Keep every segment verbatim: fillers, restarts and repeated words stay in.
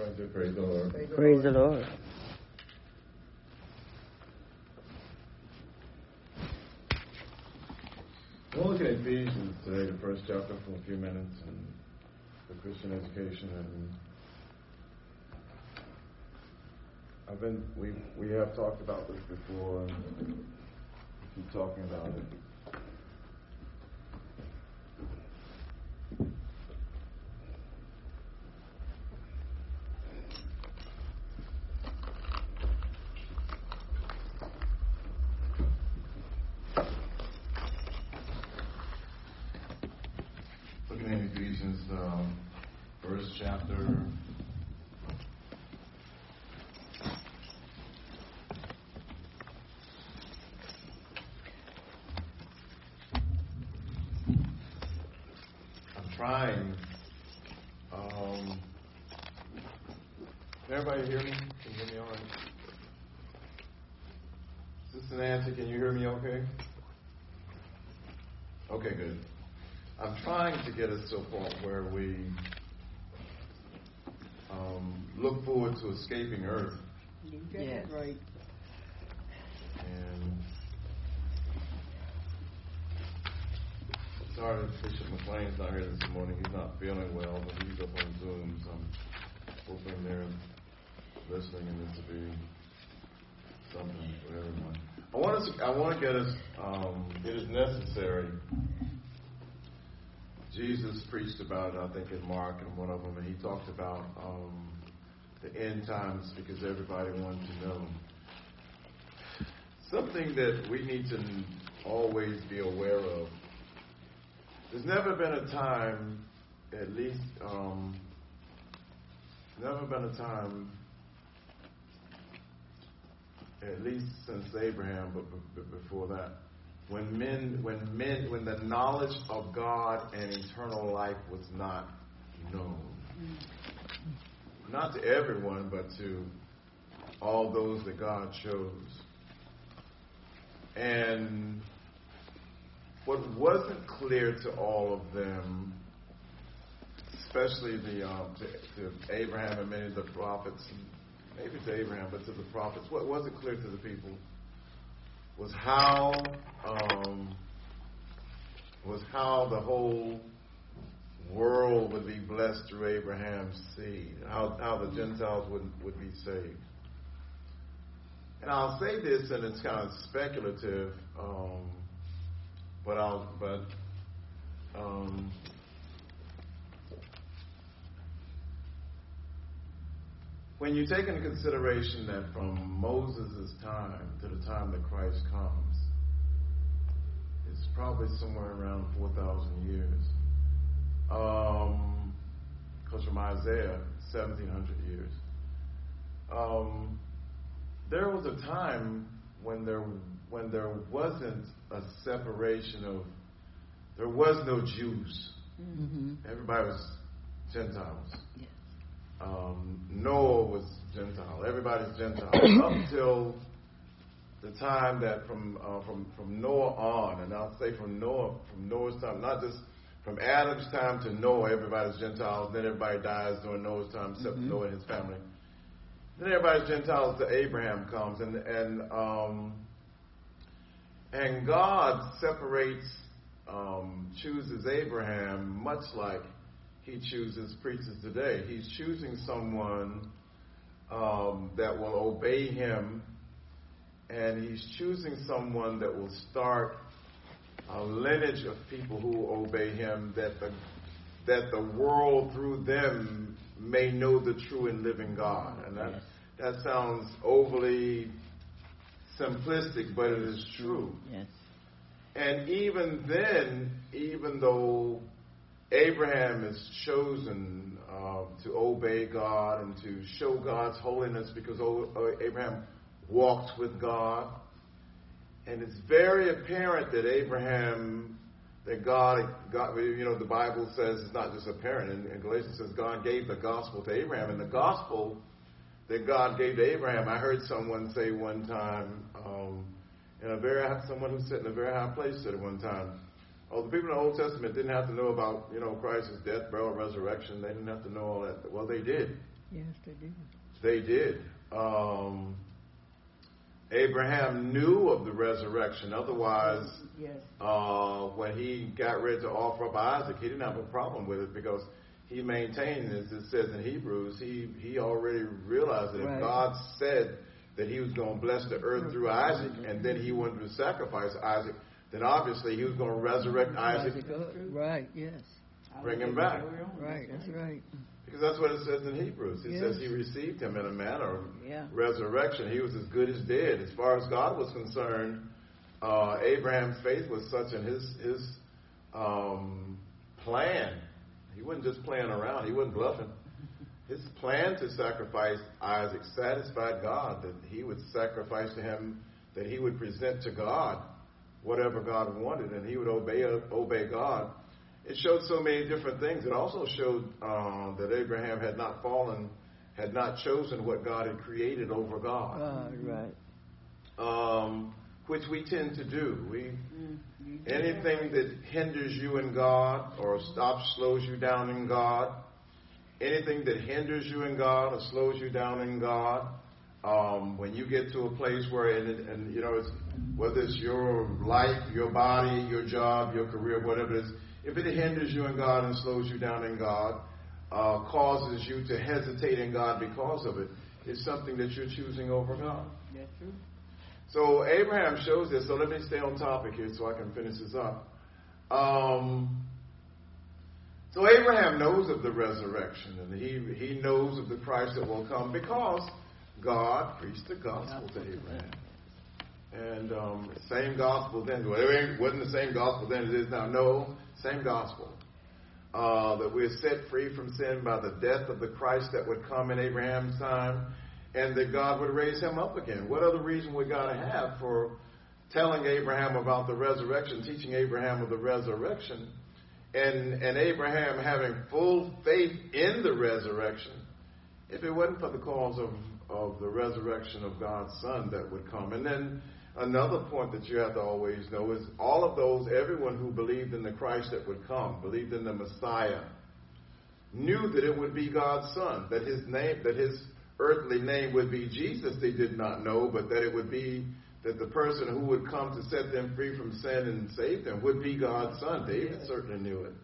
Praise the Lord. Praise the Lord. We'll look at Ephesians today, the first chapter, for a few minutes, and the Christian education. And I've been, we we have talked about this before, and we keep talking about it. Looking at Ephesians, um, first chapter. I'm trying. Um, can everybody hear me? Can you hear me all right? Sister Nancy, can you hear me okay? Okay, good. I'm trying to get us to a point where we um, look forward to escaping Earth. Yes. Right. And sorry that Bishop McLean's not here this morning. He's not feeling well, but he's up on Zoom, so I'm hoping they're listening and this will be something for everyone. I want us. I want to get us. Um, it is necessary. Jesus preached about it, I think, in Mark and one of them, and he talked about um, the end times because everybody wanted to know. Something that we need to always be aware of. There's never been a time, at least, um, never been a time, at least since Abraham, but, but before that, when men, when men, when the knowledge of God and eternal life was not known. Not to everyone, but to all those that God chose. And what wasn't clear to all of them, especially the um, to, to Abraham and many of the prophets, maybe to Abraham, but to the prophets, what wasn't clear to the people was how um, was how the whole world would be blessed through Abraham's seed, how how the Gentiles would would be saved. And I'll say this, and it's kind of speculative, um, but I'll but um, when you take into consideration that from Moses' time to the time that Christ comes, it's probably somewhere around four thousand years. Um, because from Isaiah, seventeen hundred years. Um, there was a time when there when there wasn't a separation of, there was no Jews. Mm-hmm. Everybody was Gentiles. Yes. Um, Noah was Gentile. Everybody's Gentile up until the time that from uh, from from Noah on, and I'll say from Noah from Noah's time, not just from Adam's time to Noah, everybody's Gentiles. Then everybody dies during Noah's time, except mm-hmm. Noah and his family. Then everybody's Gentiles to Abraham comes, and and um, and God separates, um, chooses Abraham much like He chooses preachers today. He's choosing someone um, that will obey him, and he's choosing someone that will start a lineage of people who obey him, that the that the world through them may know the true and living God. And that, that sounds overly simplistic, but it is true. Yes. And even then, even though Abraham is chosen uh, to obey God and to show God's holiness because Abraham walked with God. And it's very apparent that Abraham, that God, God you know, the Bible says it's not just apparent. In, in Galatians it says God gave the gospel to Abraham. And the gospel that God gave to Abraham, I heard someone say one time, um, in a very someone who sat in a very high place said at one time, oh, the people in the Old Testament didn't have to know about, you know, Christ's death, burial, resurrection. They didn't have to know all that. Well, they did. Yes, they did. They did. Um, Abraham knew of the resurrection. Otherwise, yes. uh, when he got ready to offer up Isaac, he didn't have a problem with it because he maintained, as it says in Hebrews, he, he already realized that right. if God said that he was going to bless the earth through Isaac, and then he wanted to sacrifice Isaac, then obviously he was going to resurrect Isaac. Right, yes. Bring him back. Right, that's right. Because that's what it says in Hebrews. It yes. says he received him in a manner of yeah. resurrection. He was as good as dead. As far as God was concerned, uh, Abraham's faith was such in his, his um, plan. He wasn't just playing around. He wasn't bluffing. His plan to sacrifice Isaac satisfied God, that he would sacrifice to him, that he would present to God whatever God wanted, and he would obey obey God. It showed so many different things. It also showed uh, that Abraham had not fallen, had not chosen what God had created over God. Uh, right. Um, which we tend to do. We anything that hinders you in God or stops, slows you down in God, anything that hinders you in God or slows you down in God, um, when you get to a place where, and, and you know, it's, whether it's your life, your body, your job, your career, whatever it is, if it hinders you in God and slows you down in God, uh, causes you to hesitate in God because of it, it's something that you're choosing over God. That's true. So Abraham shows this. So let me stay on topic here so I can finish this up. Um, so Abraham knows of the resurrection, and he he knows of the Christ that will come because God preached the gospel to Abraham. And um, same gospel then. Well, it wasn't the same gospel then as it is now. No, same gospel. Uh, that we're set free from sin by the death of the Christ that would come in Abraham's time, and that God would raise him up again. What other reason would God have for telling Abraham about the resurrection, teaching Abraham of the resurrection, and, and Abraham having full faith in the resurrection, if it wasn't for the cause of, of the resurrection of God's Son that would come? And then another point that you have to always know is all of those, everyone who believed in the Christ that would come, believed in the Messiah, knew that it would be God's Son, that his name, that his earthly name would be Jesus. They did not know, but that it would be that the person who would come to set them free from sin and save them would be God's Son. David certainly knew it.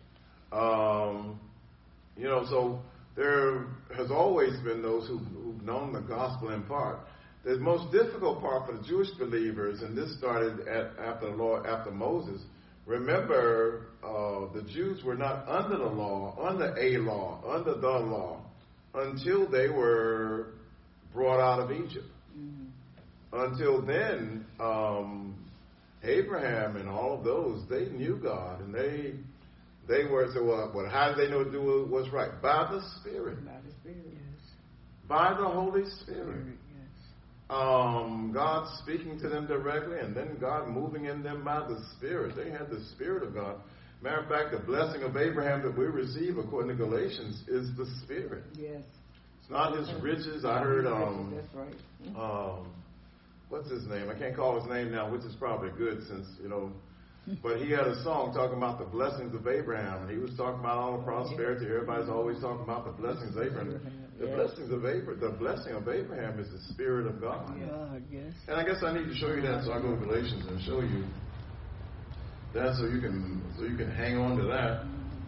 Um, you know, so there has always been those who, who've known the gospel in part. The most difficult part for the Jewish believers, and this started at, after the Lord, after Moses. Remember, uh, the Jews were not under the law, under a law, under the law, until they were brought out of Egypt. Mm-hmm. Until then, um, Abraham and all of those, they knew God, and they they were so. Uh, well, how did they know to do what's right? By the Spirit. By the Spirit, yes. By the Holy Spirit. Spirit yes. Um, God speaking to them directly, and then God moving in them by the Spirit. They had the Spirit of God. Matter of fact, the blessing of Abraham that we receive, according to Galatians, is the Spirit. Yes. It's not his riches. I heard, um, that's right. Mm-hmm. um, what's his name? I can't call his name now, which is probably good since, you know, but he had a song talking about the blessings of Abraham, and he was talking about all the prosperity. Everybody's always talking about the blessings of Abraham. The yes. blessings of Abraham, the blessing of Abraham is the Spirit of God. God, yes. And I guess I need to show you that, so I go to Galatians and show you that, so you can so you can hang on to that.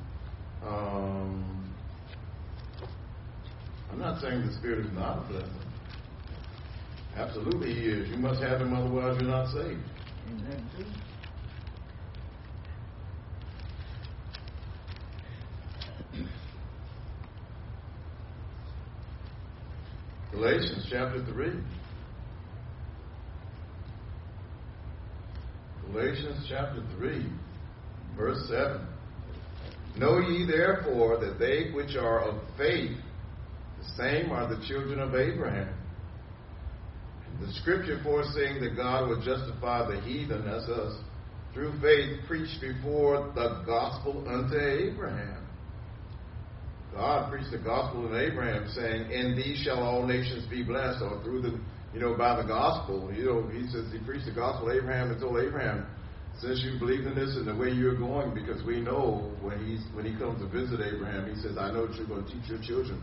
Um, I'm not saying the Spirit is not a blessing. Absolutely, He is. You must have Him, otherwise you're not saved. Amen. Galatians chapter three. Galatians chapter three, verse seven. Know ye therefore that they which are of faith, the same are the children of Abraham. The scripture foreseeing that God would justify the heathen, as us, through faith preached before the gospel unto Abraham. God preached the gospel to Abraham, saying, "In thee shall all nations be blessed," or through the, you know, by the gospel. You know, he says he preached the gospel to Abraham and told Abraham, since you believe in this and the way you're going, because we know when he's when he comes to visit Abraham, he says, "I know that you're going to teach your children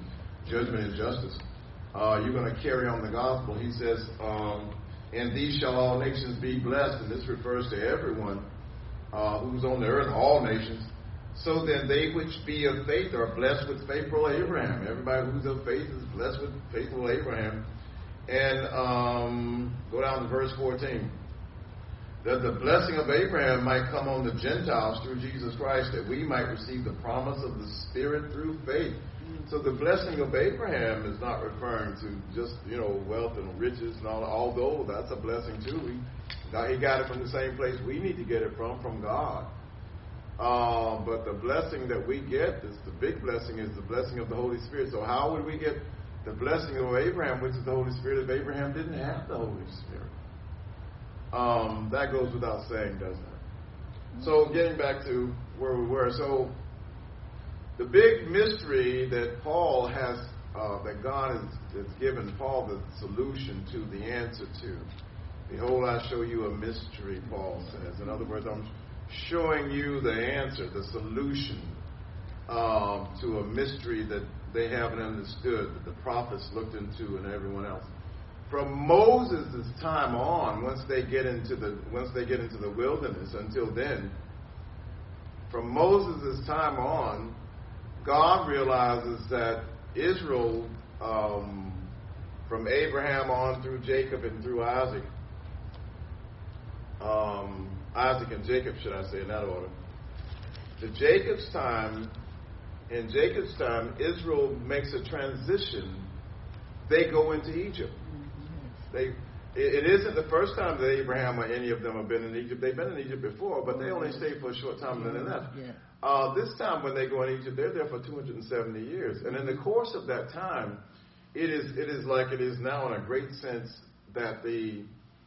judgment and justice. Uh, you're going to carry on the gospel. He says, um, "And these shall all nations be blessed," and this refers to everyone uh, who's on the earth, all nations. "So then they which be of faith are blessed with faithful Abraham." Everybody who's of faith is blessed with faithful Abraham. And um, go down to verse fourteen. "That the blessing of Abraham might come on the Gentiles through Jesus Christ, that we might receive the promise of the Spirit through faith." So the blessing of Abraham is not referring to just, you know, wealth and riches and all, although that's a blessing too. He got, he got it from the same place we need to get it from, from God. Uh, but the blessing that we get, is the big blessing, is the blessing of the Holy Spirit. So how would we get the blessing of Abraham, which is the Holy Spirit, if Abraham didn't have the Holy Spirit? Um, that goes without saying, doesn't it? So getting back to where we were, so the big mystery that Paul has, uh, that God has, has given Paul the solution to, the answer to. "Behold, I show you a mystery," Paul says. In other words, I'm showing you the answer, the solution um, to a mystery that they haven't understood, that the prophets looked into and everyone else. From Moses' time on, once they get into the once they get into the wilderness, until then, from Moses' time on, God realizes that Israel, um, from Abraham on through Jacob and through Isaac, um, Isaac and Jacob, should I say, in that order. To Jacob's time, in Jacob's time, Israel makes a transition. They go into Egypt. They, it isn't the first time that Abraham or any of them have been in Egypt. They've been in Egypt before, but they only stayed for a short time and then they left. Uh, this time when they go in Egypt, they're there for two hundred seventy years. And in the course of that time, it is it is like it is now in a great sense that the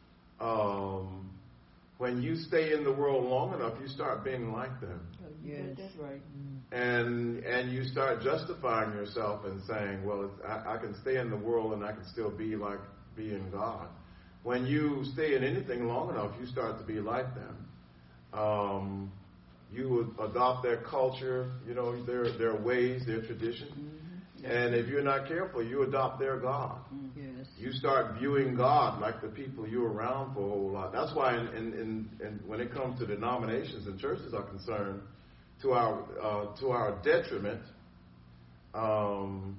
um, when you stay in the world long enough, you start being like them. Yes, that's right. And and you start justifying yourself and saying, well, it's, I, I can stay in the world and I can still be like being God. When you stay in anything long enough, you start to be like them. Um, you would adopt their culture, you know, their their ways, their traditions. Mm-hmm. And if you're not careful, you adopt their God. Yes. You start viewing God like the people you're around for a whole lot. That's why in, in, in, in, when it comes to denominations and churches are concerned, to our uh, to our detriment, um,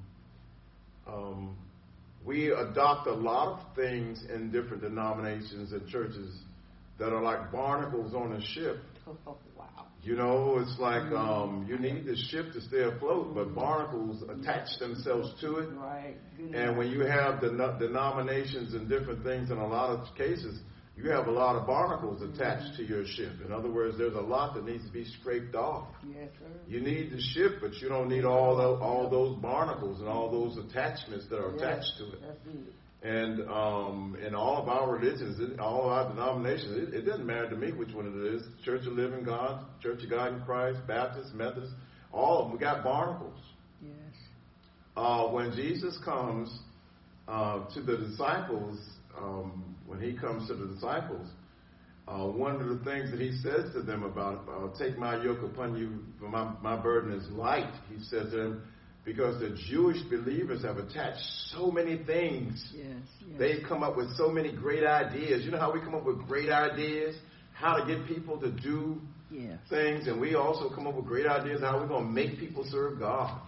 um, we adopt a lot of things in different denominations and churches that are like barnacles on a ship. Oh, wow. You know, it's like um, you need the ship to stay afloat, but barnacles attach themselves to it. Right. And when you have the denominations and different things, in a lot of cases, you have a lot of barnacles attached to your ship. In other words, there's a lot that needs to be scraped off. Yes, sir. You need the ship, but you don't need all the, all those barnacles and all those attachments that are attached to it. That's it. And um, in all of our religions, in all of our denominations, it, it doesn't matter to me which one it is. Church of Living God, Church of God in Christ, Baptist, Methodist, all of them, we got barnacles. Yes. Uh, when Jesus comes uh, to the disciples, um, when he comes to the disciples, uh, one of the things that he says to them about, uh, take my yoke upon you, for my, my burden is light, he says to them, because the Jewish believers have attached so many things. Yes, yes. They've come up with so many great ideas. You know how we come up with great ideas? How to get people to do yes. things. And we also come up with great ideas how we're going to make people serve God.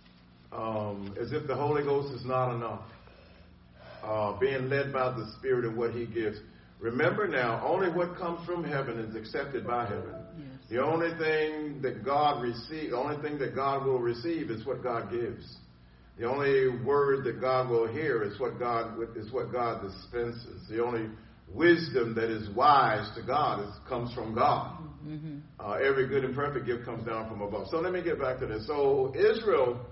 Um, as if the Holy Ghost is not enough. Uh, being led by the Spirit and what he gives. Remember now, only what comes from heaven is accepted by heaven. Yes. The only thing that God receive, the only thing that God will receive is what God gives. The only word that God will hear is what God is what God dispenses. The only wisdom that is wise to God is comes from God. Mm-hmm. Uh, every good and perfect gift comes down from above. So let me get back to this. So Israel,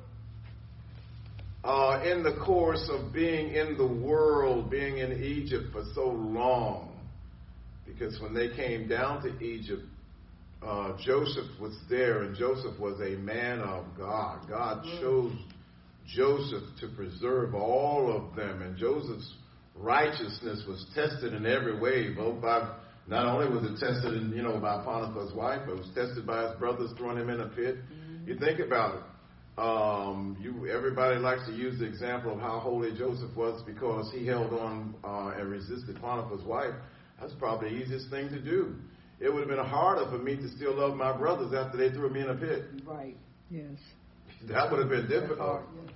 uh, in the course of being in the world, being in Egypt for so long, because when they came down to Egypt, Uh, Joseph was there, and Joseph was a man of God. God chose Joseph to preserve all of them, and Joseph's righteousness was tested in every way. Both by not only was it tested, in, you know, by Potiphar's wife, but it was tested by his brothers throwing him in a pit. Mm-hmm. You think about it. Um, you, everybody likes to use the example of how holy Joseph was because he held on uh, and resisted Potiphar's wife. That's probably the easiest thing to do. It would have been harder for me to still love my brothers after they threw me in a pit. Right. Yes. That would have been difficult. Hard, yeah.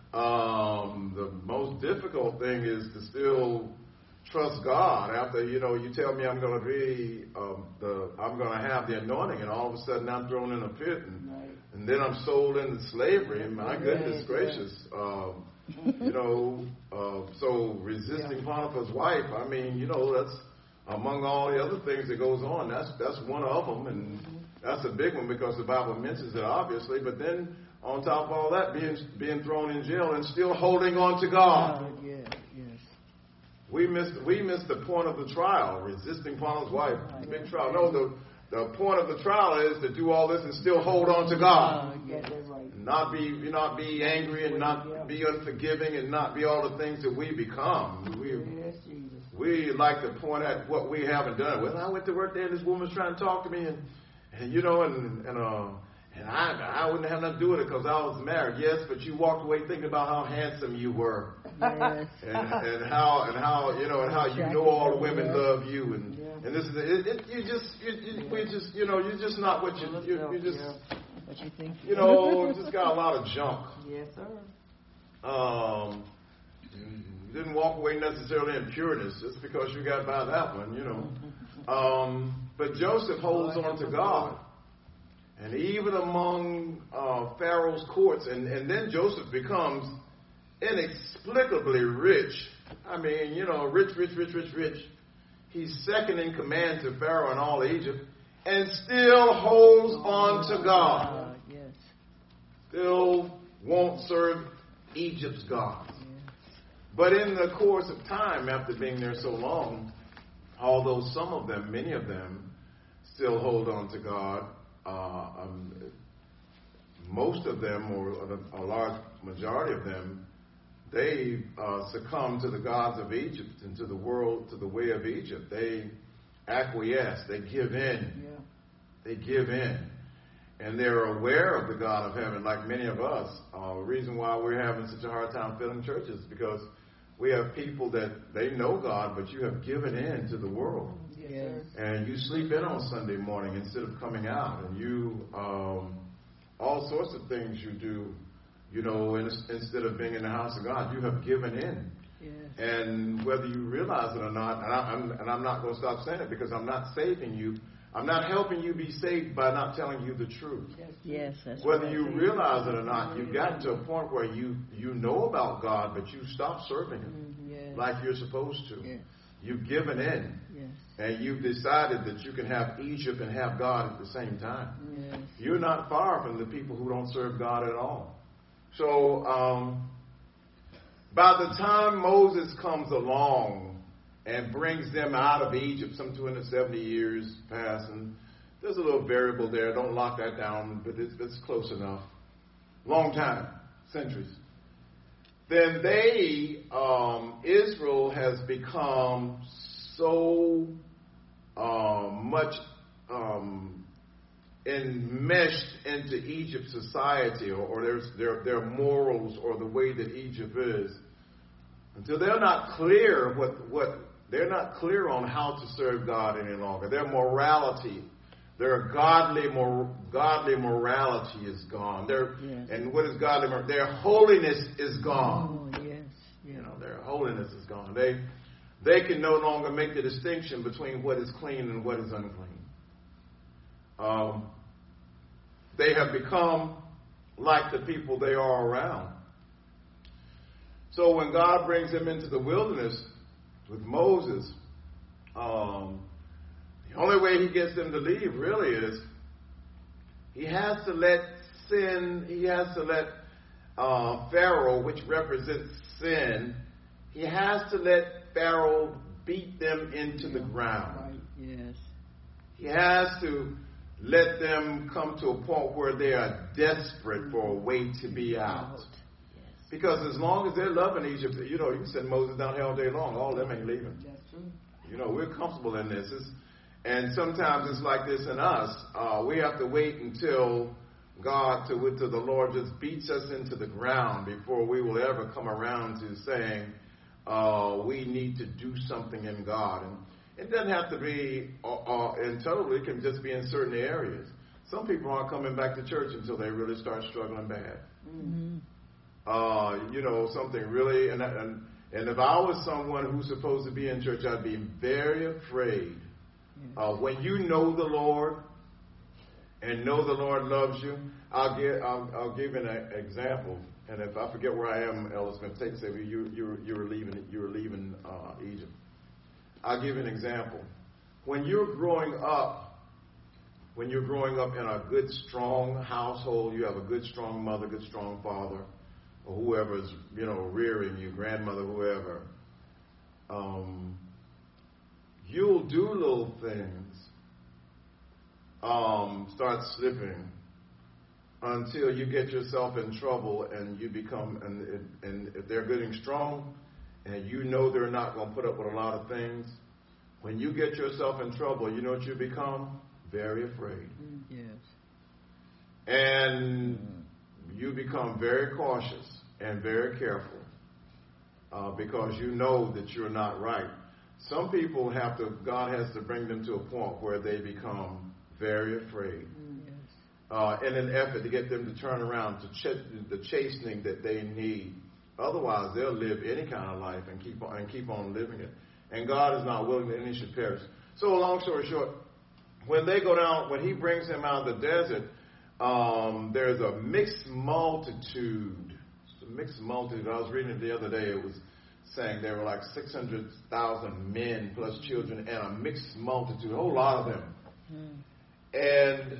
Um, the most difficult thing is to still trust God after, you know, you tell me I'm going to be, um, the, I'm going to have the anointing, and all of a sudden I'm thrown in a pit, and, right. and then I'm sold into slavery. My goodness gracious. Um, you know, uh, so resisting yeah. Potiphar's wife, I mean, you know, that's among all the other things that goes on. That's that's one of them, and mm-hmm. that's a big one because the Bible mentions it, obviously. But then on top of all that, being being thrown in jail and still holding on to God. Oh, yeah, yes. We missed we missed the point of the trial, resisting Potiphar's wife. Right. Big trial. No, the the point of the trial is to do all this and still hold on to God. Uh, yeah, that's right. Not be not be angry and not yeah. be unforgiving and not be all the things that we become. We, yes, Jesus. We like to point at what we haven't done. Well, I went to work there and this woman was trying to talk to me, and, and you know, and and uh, and I I wouldn't have nothing to do with it because I was married. Yes, but you walked away thinking about how handsome you were, yes. and and how and how you know and how you know all the women yeah. love you, and yeah. and this is it, it, you just you, you, we just you know you're just not what you you, you just yeah. what you think you know just got a lot of junk. Yes, sir. Um. You didn't walk away necessarily in pureness just because you got by that one, you know. Um, but Joseph holds on to God. And even among uh, Pharaoh's courts, and, and then Joseph becomes inexplicably rich. I mean, you know, rich, rich, rich, rich, rich. He's second in command to Pharaoh and all Egypt, and still holds on to God. Yes. Still won't serve Egypt's gods. But in the course of time, after being there so long, although some of them, many of them, still hold on to God, uh, um, most of them, or a, a large majority of them, they uh, succumb to the gods of Egypt and to the world, to the way of Egypt. They acquiesce. They give in. Yeah. They give in. And they're aware of the God of heaven, like many of us. Uh, the reason why we're having such a hard time filling churches is because we have people that they know God, but you have given in to the world. Yes. And you sleep in on Sunday morning instead of coming out. And you, um, all sorts of things you do, you know, in, instead of being in the house of God, you have given in. Yes. And whether you realize it or not, and, I, I'm, and I'm not going to stop saying it because I'm not saving you. I'm not helping you be saved by not telling you the truth. Yes, that's Whether right. you realize it or not, you've gotten to a point where you, you know about God, but you stop serving Him mm, yes. like you're supposed to. Yes. You've given in. Yes. And you've decided that you can have Egypt and have God at the same time. Yes. You're not far from the people who don't serve God at all. So um, by the time Moses comes along and brings them out of Egypt, some two hundred seventy years pass, and there's a little variable there. Don't lock that down, but it's, it's close enough. Long time, centuries. Then they, um, Israel has become so uh, much um, enmeshed into Egypt's society, or, or their, their, their morals, or the way that Egypt is, until they're not clear what what. They're not clear on how to serve God any longer. Their morality, their godly, mor- godly morality is gone. Their, yes. And what is godly morality? Their holiness is gone. Oh, yes. yes. You know, their holiness is gone. They, they can no longer make the distinction between what is clean and what is unclean. Um, they have become like the people they are around. So when God brings them into the wilderness with Moses, um, the only way he gets them to leave really is he has to let sin, he has to let uh, Pharaoh, which represents sin, he has to let Pharaoh beat them into the ground. Right. Yes. He has to let them come to a point where they are desperate for a way to be out. Because as long as they're loving Egypt, you know, you can send Moses down here all day long. All of them ain't leaving. That's true. You know, we're comfortable in this. It's, and sometimes it's like this in us. Uh, we have to wait until God to, to the Lord just beats us into the ground before we will ever come around to saying uh, we need to do something in God. And it doesn't have to be uh, uh, in total. It can just be in certain areas. Some people aren't coming back to church until they really start struggling bad. Mm-hmm. Uh, you know, something really, and, and and if I was someone who's supposed to be in church, I'd be very afraid. Uh, when you know the Lord and know the Lord loves you, I'll give I'll, I'll give an example. And if I forget where I am, Ellis Smith, take say you you you were leaving you were leaving uh, Egypt. I'll give an example. When you're growing up, when you're growing up in a good, strong household, you have a good, strong mother, good, strong father, or whoever's, you know, rearing you, grandmother, whoever, um, you'll do little things, um, start slipping, until you get yourself in trouble and you become, and, and if they're getting strong, and you know they're not going to put up with a lot of things, when you get yourself in trouble, you know what you become? Very afraid. Yes. And you become very cautious and very careful uh, because you know that you're not right. Some people have to, God has to bring them to a point where they become very afraid. Yes. Uh, in an effort to get them to turn around to ch- the chastening that they need. Otherwise, they'll live any kind of life and keep on, and keep on living it. And God is not willing that any should perish. So, long story short, when they go down, when He brings them out of the desert, um, there's a mixed multitude. It's a mixed multitude. I was reading it the other day. It was saying there were like six hundred thousand men plus children and a mixed multitude, a whole lot of them. Mm. And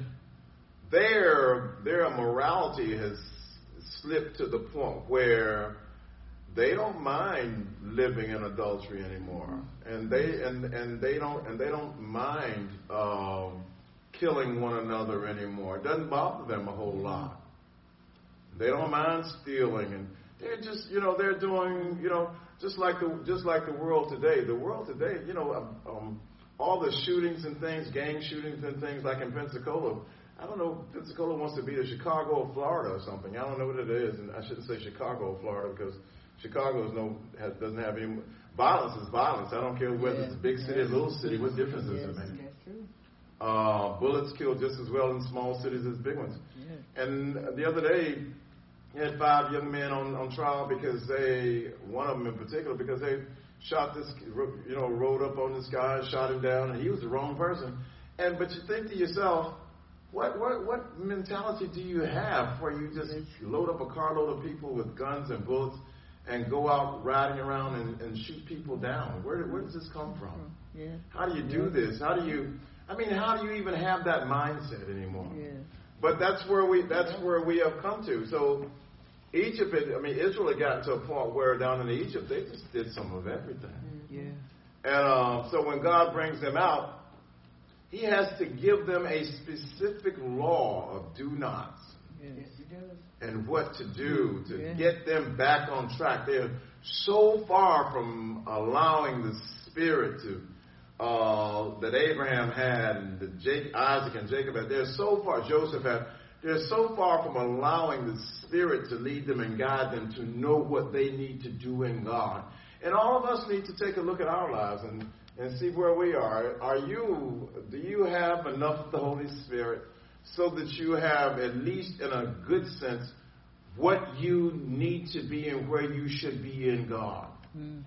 their their morality has slipped to the point where they don't mind living in adultery anymore, and they and, and they don't and they don't mind um, killing one another anymore. It doesn't bother them a whole lot. They don't mind stealing, and they're just you know they're doing you know just like the just like the world today. The world today, you know, um, all the shootings and things, gang shootings and things like in Pensacola. I don't know, Pensacola wants to be the Chicago or Florida or something. I don't know what it is, and I shouldn't say Chicago or Florida because Chicago is no has, doesn't have any violence. Is violence. I don't care whether yeah, it's a big city or little city. What difference does yes, it make? That's true. Uh, bullets kill just as well in small cities as big ones. Yeah. And the other day, you had five young men on, on trial because they, one of them in particular, because they shot this, you know, rode up on this guy, shot him down, and he was the wrong person. And but you think to yourself, What, what what mentality do you have where you just load up a carload of people with guns and bullets and go out riding around and, and shoot people down? Where where does this come from? Yeah. How do you do this? How do you? I mean, how do you even have that mindset anymore? Yeah. But that's where we that's where we have come to. So Egypt, I mean, Israel had gotten to a point where down in Egypt they just did some of everything. Yeah. And um, so when God brings them out, He has to give them a specific law of do nots. Yes, He does. And what to do to yeah. get them back on track. They're so far from allowing the Spirit to uh, that Abraham had and that Jake, Isaac and Jacob had. They're so far, Joseph had. They're so far from allowing the Spirit to lead them and guide them to know what they need to do in God. And all of us need to take a look at our lives and and see where we are. Are you, do you have enough of the Holy Spirit so that you have, at least in a good sense, what you need to be and where you should be in God? Mm.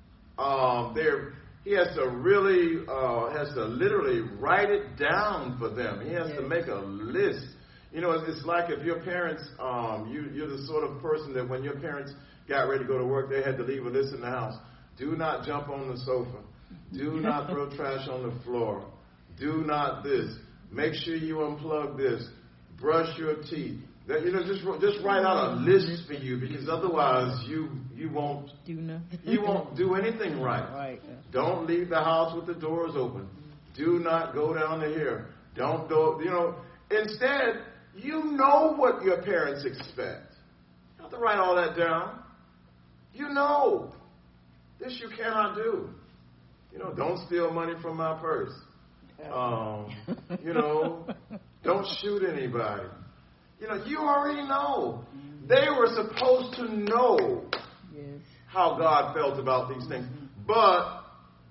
Um, there, he has to really, uh, has to literally write it down for them. He has yes. to make a list. You know, it's, it's like if your parents, um, you, you're the sort of person that when your parents got ready to go to work, they had to leave a list in the house. Do not jump on the sofa. Do not throw trash on the floor. Do not this. Make sure you unplug this. Brush your teeth. That, you know, just just write out a list for you because otherwise you you won't do nothing. You won't do anything right. Right. Don't leave the house with the doors open. Do not go down to here. Don't go. You know. Instead, you know what your parents expect. You don't have to write all that down. You know this you cannot do. You know, don't steal money from my purse. Um, you know, don't shoot anybody. You know, you already know. They were supposed to know Yes. how God felt about these things. But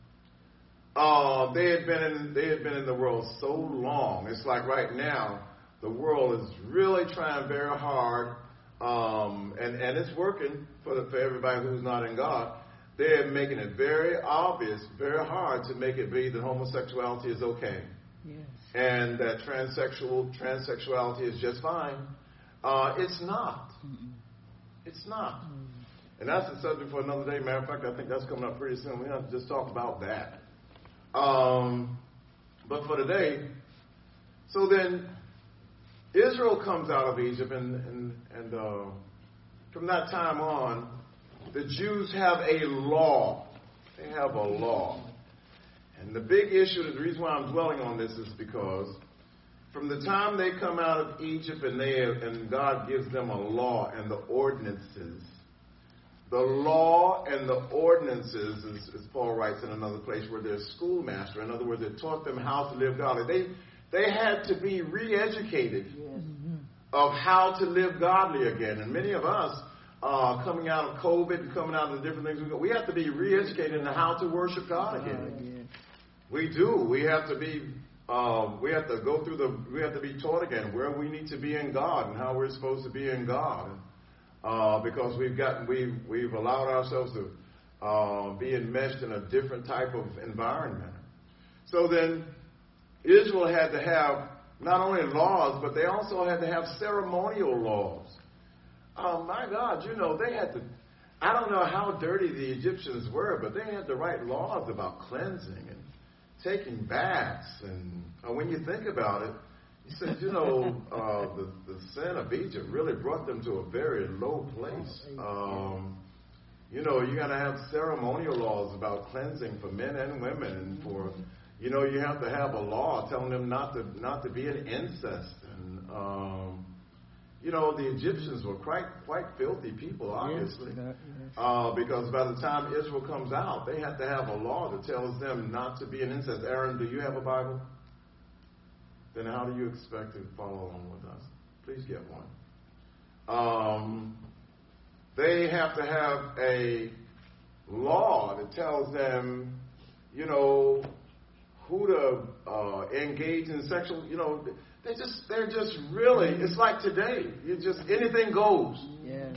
uh, they had been in they had been in the world so long. It's like right now, the world is really trying very hard, um, and, and it's working for the, for everybody who's not in God. They're making it very obvious, very hard to make it be that homosexuality is okay. Yes. And that transsexual transsexuality is just fine. Uh, it's not. Mm-mm. It's not. Mm. And that's the subject for another day. Matter of fact, I think that's coming up pretty soon. We have to just talk about that. Um, but for today, so then Israel comes out of Egypt, and and, and uh, from that time on, the Jews have a law. They have a law. And the big issue, the reason why I'm dwelling on this is because from the time they come out of Egypt and they and God gives them a law and the ordinances, the law and the ordinances, as, as Paul writes in another place, where they're schoolmaster. In other words, they taught them how to live godly. They they had to be re-educated Yes. of how to live godly again. And many of us, uh, coming out of COVID and coming out of the different things we go, we have to be re-educated in how to worship God again. Oh, yes. We do. We have to be. Uh, we have to go through the. We have to be taught again where we need to be in God and how we're supposed to be in God, uh, because we've gotten we've we've allowed ourselves to uh, be enmeshed in a different type of environment. So then, Israel had to have not only laws, but they also had to have ceremonial laws. Oh my God! You know they had to. I don't know how dirty the Egyptians were, but they had to write laws about cleansing and taking baths. And uh, when you think about it, he says, you know, uh, the, the sin of Egypt really brought them to a very low place. Um, you know, you got to have ceremonial laws about cleansing for men and women, and for, you know, you have to have a law telling them not to not to be in incest. And um, you know, the Egyptians were quite quite filthy people, obviously. Yes, yes. Uh, because by the time Israel comes out, they have to have a law that tells them not to be in incest. Aaron, do you have a Bible? Then how do you expect to follow along with us? Please get one. Um, they have to have a law that tells them, you know, who to uh, engage in sexual, you know, they just, they're just really, it's like today. You just, anything goes. Yes.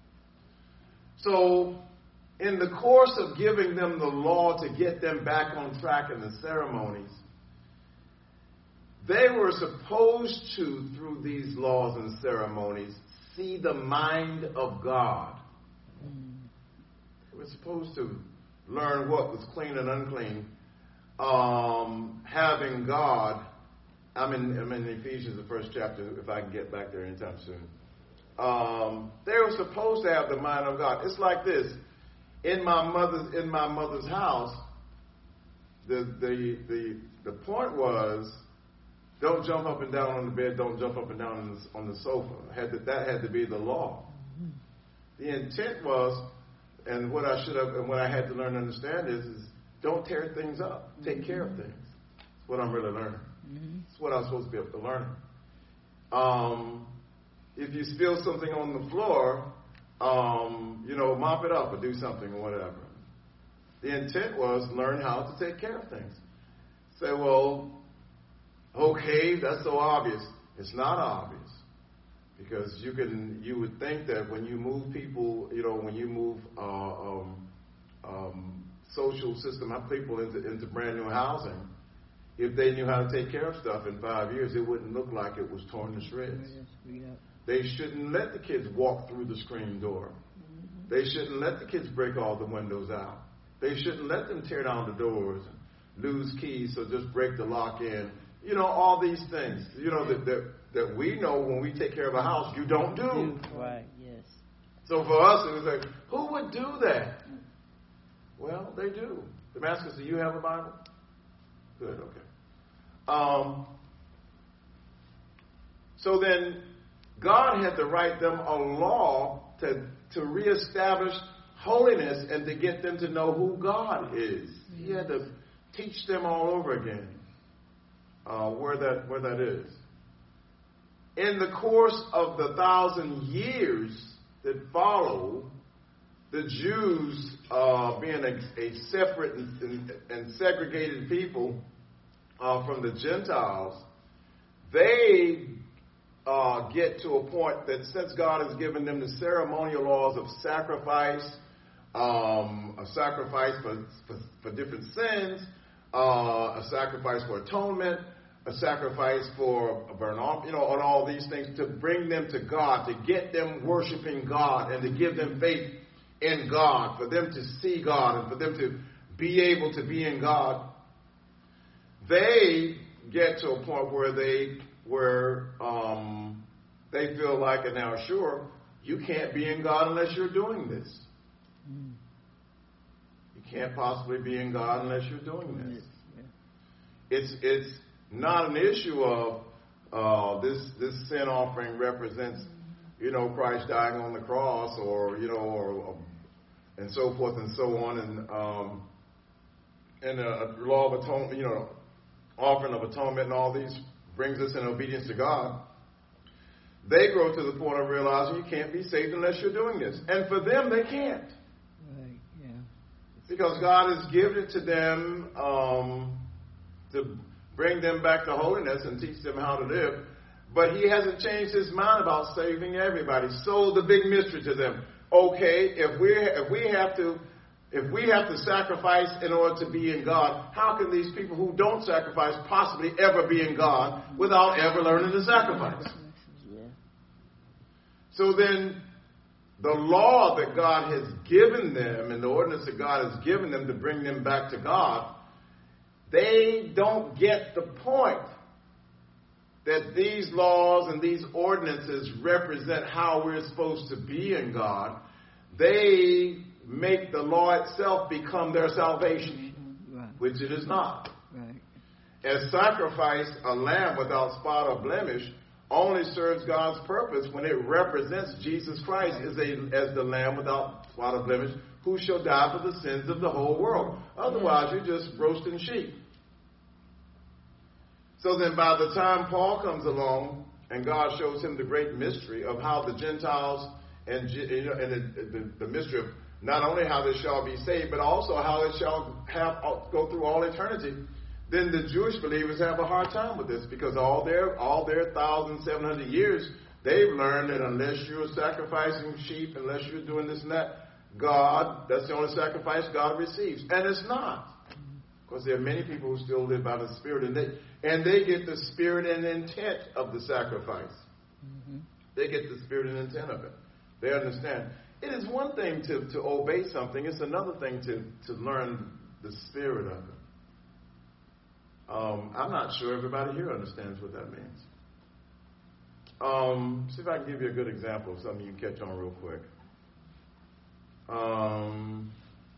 So, in the course of giving them the law to get them back on track in the ceremonies, they were supposed to, through these laws and ceremonies, see the mind of God. Mm. They were supposed to learn what was clean and unclean, um, having God. I'm in, I'm in Ephesians, the first chapter, if I can get back there anytime soon. Um, they were supposed to have the mind of God. It's like this. In my mother's in my mother's house, the the the the point was, don't jump up and down on the bed, don't jump up and down on the, on the sofa. Had to, that had to be the law. The intent was, and what I should have, and what I had to learn to understand is, is don't tear things up. Take care of things. That's what I'm really learning. Mm-hmm. That's what I'm supposed to be able to learn. Um, if you spill something on the floor, um, you know, mop it up or do something or whatever. The intent was learn how to take care of things. Say, well, okay, that's so obvious. It's not obvious. Because you can, you would think that when you move people, you know, when you move uh, um, um, social system, people into, into brand new housing, if they knew how to take care of stuff in five years, it wouldn't look like it was torn to shreds. They shouldn't let the kids walk through the screen door. Mm-hmm. They shouldn't let the kids break all the windows out. They shouldn't let them tear down the doors and lose keys, so just break the lock in. You know, all these things, you know, that, that that we know when we take care of a house, you don't do. Right, yes. So for us, it was like, who would do that? Well, they do. Damascus, do you have a Bible? Good, okay. Um, so then God had to write them a law to, to reestablish holiness and to get them to know who God is. He had to teach them all over again uh, where that where that is. in the course of the thousand years that follow, the Jews, uh, being a, a separate and, and, and segregated people uh, from the Gentiles, they uh, get to a point that since God has given them the ceremonial laws of sacrifice, um, a sacrifice for, for, for different sins, uh, a sacrifice for atonement, a sacrifice for a burnt offering, you know, on all these things to bring them to God, to get them worshiping God and to give them faith in God, for them to see God and for them to be able to be in God. They get to a point where they where um, they feel like, and now sure, you can't be in God unless you're doing this. Mm. You can't possibly be in God unless you're doing this. Yeah. It's it's not an issue of uh, this this sin offering represents, you know, Christ dying on the cross, or you know, or, or and so forth and so on, and um, and a, a law of atonement, you know, offering of atonement, and all these brings us in obedience to God. They grow to the point of realizing you can't be saved unless you're doing this, and for them, they can't. Right. Yeah. Because God has given it to them um, to bring them back to holiness and teach them how to live. But he hasn't changed his mind about saving everybody. So the big mystery to them, okay, if we if we have to if we have to sacrifice in order to be in God, how can these people who don't sacrifice possibly ever be in God without ever learning to sacrifice? Yeah. So then the law that God has given them and the ordinance that God has given them to bring them back to God, they don't get the point that these laws and these ordinances represent how we're supposed to be in God. They make the law itself become their salvation, right, which it is not. Right. As sacrifice, a lamb without spot or blemish only serves God's purpose when it represents Jesus Christ as, a, as the lamb without spot or blemish who shall die for the sins of the whole world. Otherwise, you're just roasting sheep. So then by the time Paul comes along and God shows him the great mystery of how the Gentiles and, you know, and the, the, the mystery of not only how they shall be saved, but also how they shall have go through all eternity, then the Jewish believers have a hard time with this, because all their all their one thousand seven hundred years, they've learned that unless you're sacrificing sheep, unless you're doing this and that, God, that's the only sacrifice God receives. And it's not. Because there are many people who still live by the Spirit, and they, and they get the spirit and intent of the sacrifice. Mm-hmm. They get the spirit and intent of it. They understand. It is one thing to, to obey something. It's another thing to, to learn the spirit of it. Um, I'm not sure everybody here understands what that means. Um, see if I can give you a good example of something you can catch on real quick. Um,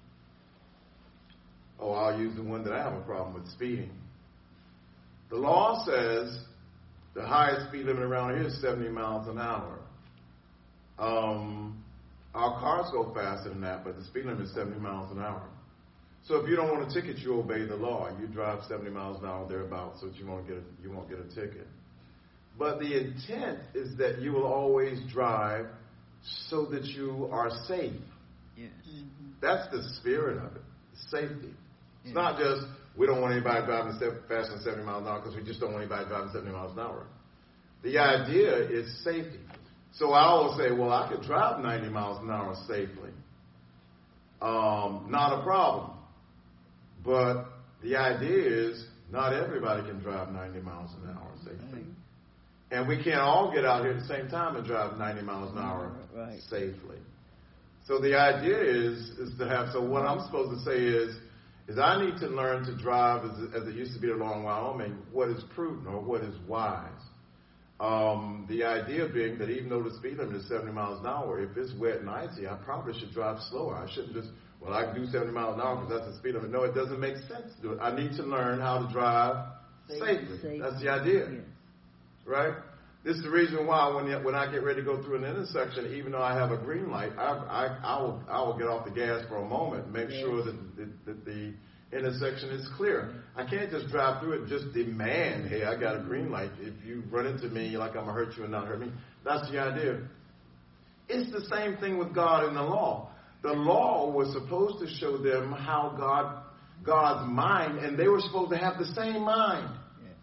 oh, I'll use the one that I have a problem with, speeding. The law says the highest speed limit around here is seventy miles an hour. Um, our cars go faster than that, but the speed limit is seventy miles an hour. So if you don't want a ticket, you obey the law. You drive seventy miles an hour thereabouts, so that you won't get a, you won't get a ticket. But the intent is that you will always drive so that you are safe. Yes. Mm-hmm. That's the spirit of it, safety. It's yes. not just we don't want anybody driving faster than seventy miles an hour because we just don't want anybody driving seventy miles an hour. The idea is safety. So I always say, well, I could drive ninety miles an hour safely. Um, not a problem. But the idea is not everybody can drive ninety miles an hour safely. Right. And we can't all get out here at the same time and drive ninety miles an hour right. safely. So the idea is is to have, so what I'm supposed to say is, is I need to learn to drive, as, as it used to be along Wyoming, what is prudent or what is wise. Um, the idea being that even though the speed limit is seventy miles an hour, if it's wet and icy, I probably should drive slower. I shouldn't just, well, I can do seventy miles an hour because that's the speed limit. No, it doesn't make sense to do it. I need to learn how to drive safely. safely. That's the idea. Yes. Right? This is the reason why when when I get ready to go through an intersection, even though I have a green light, I I, I will I will get off the gas for a moment, make yes. sure that, that, that the intersection is clear. I can't just drive through it and just demand, hey, I got a green light. If you run into me like I'm going to hurt you and not hurt me. That's the idea. It's the same thing with God and the law. The law was supposed to show them how God, God's mind, and they were supposed to have the same mind. Yes.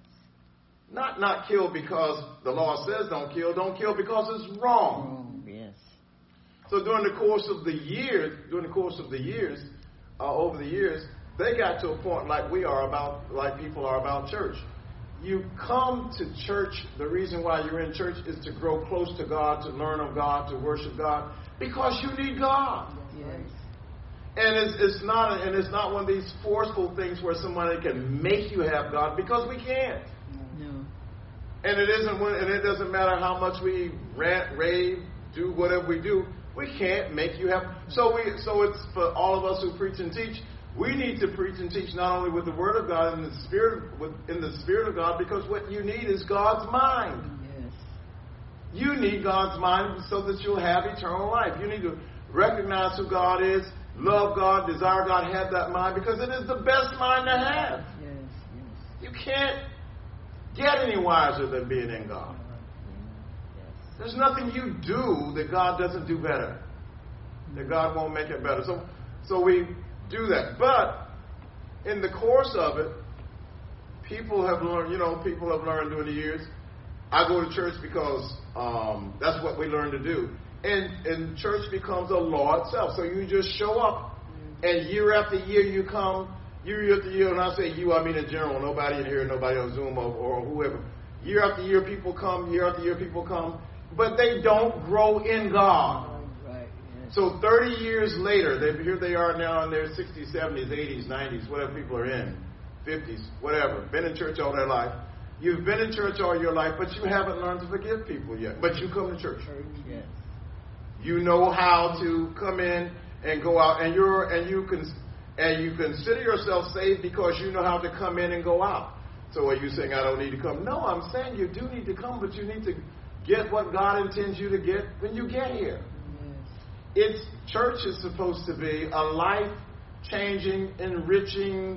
Not not kill because the law says don't kill. Don't kill because it's wrong. Oh, yes. So during the course of the years, during the course of the years, uh, over the years, they got to a point like we are about, like people are about church. You come to church, the reason why you're in church is to grow close to God, to learn of God, to worship God, because you need God. Yes. And it's, it's not, and it's not one of these forceful things where somebody can make you have God, because we can't. No. And it isn't, and it doesn't matter how much we rant, rave, do whatever we do, we can't make you have. So we, so it's for all of us who preach and teach. We need to preach and teach not only with the Word of God and the Spirit, with, in the Spirit of God, because what you need is God's mind. Yes. You need God's mind so that you'll have eternal life. You need to recognize who God is, love God, desire God, have that mind, because it is the best mind to have. Yes, yes. You can't get any wiser than being in God. Yes. There's nothing you do that God doesn't do better, that God won't make it better. So, so we do that. But in the course of it, people have learned, you know, people have learned during the years. I go to church because um, that's what we learn to do. And, and church becomes a law itself. So you just show up. And year after year you come, year after year, and I say you, I mean in general, nobody in here, nobody on Zoom or, or whoever. Year after year people come, year after year people come, but they don't grow in God. So thirty years later, they, here they are now in their sixties, seventies, eighties, nineties, whatever people are in, fifties, whatever, been in church all their life. You've been in church all your life, but you haven't learned to forgive people yet. But you come to church. Yes. You know how to come in and go out, and you're and you can and you consider yourself saved because you know how to come in and go out. So are you saying I don't need to come? No, I'm saying you do need to come, but you need to get what God intends you to get when you get here. It's church is supposed to be a life-changing, enriching,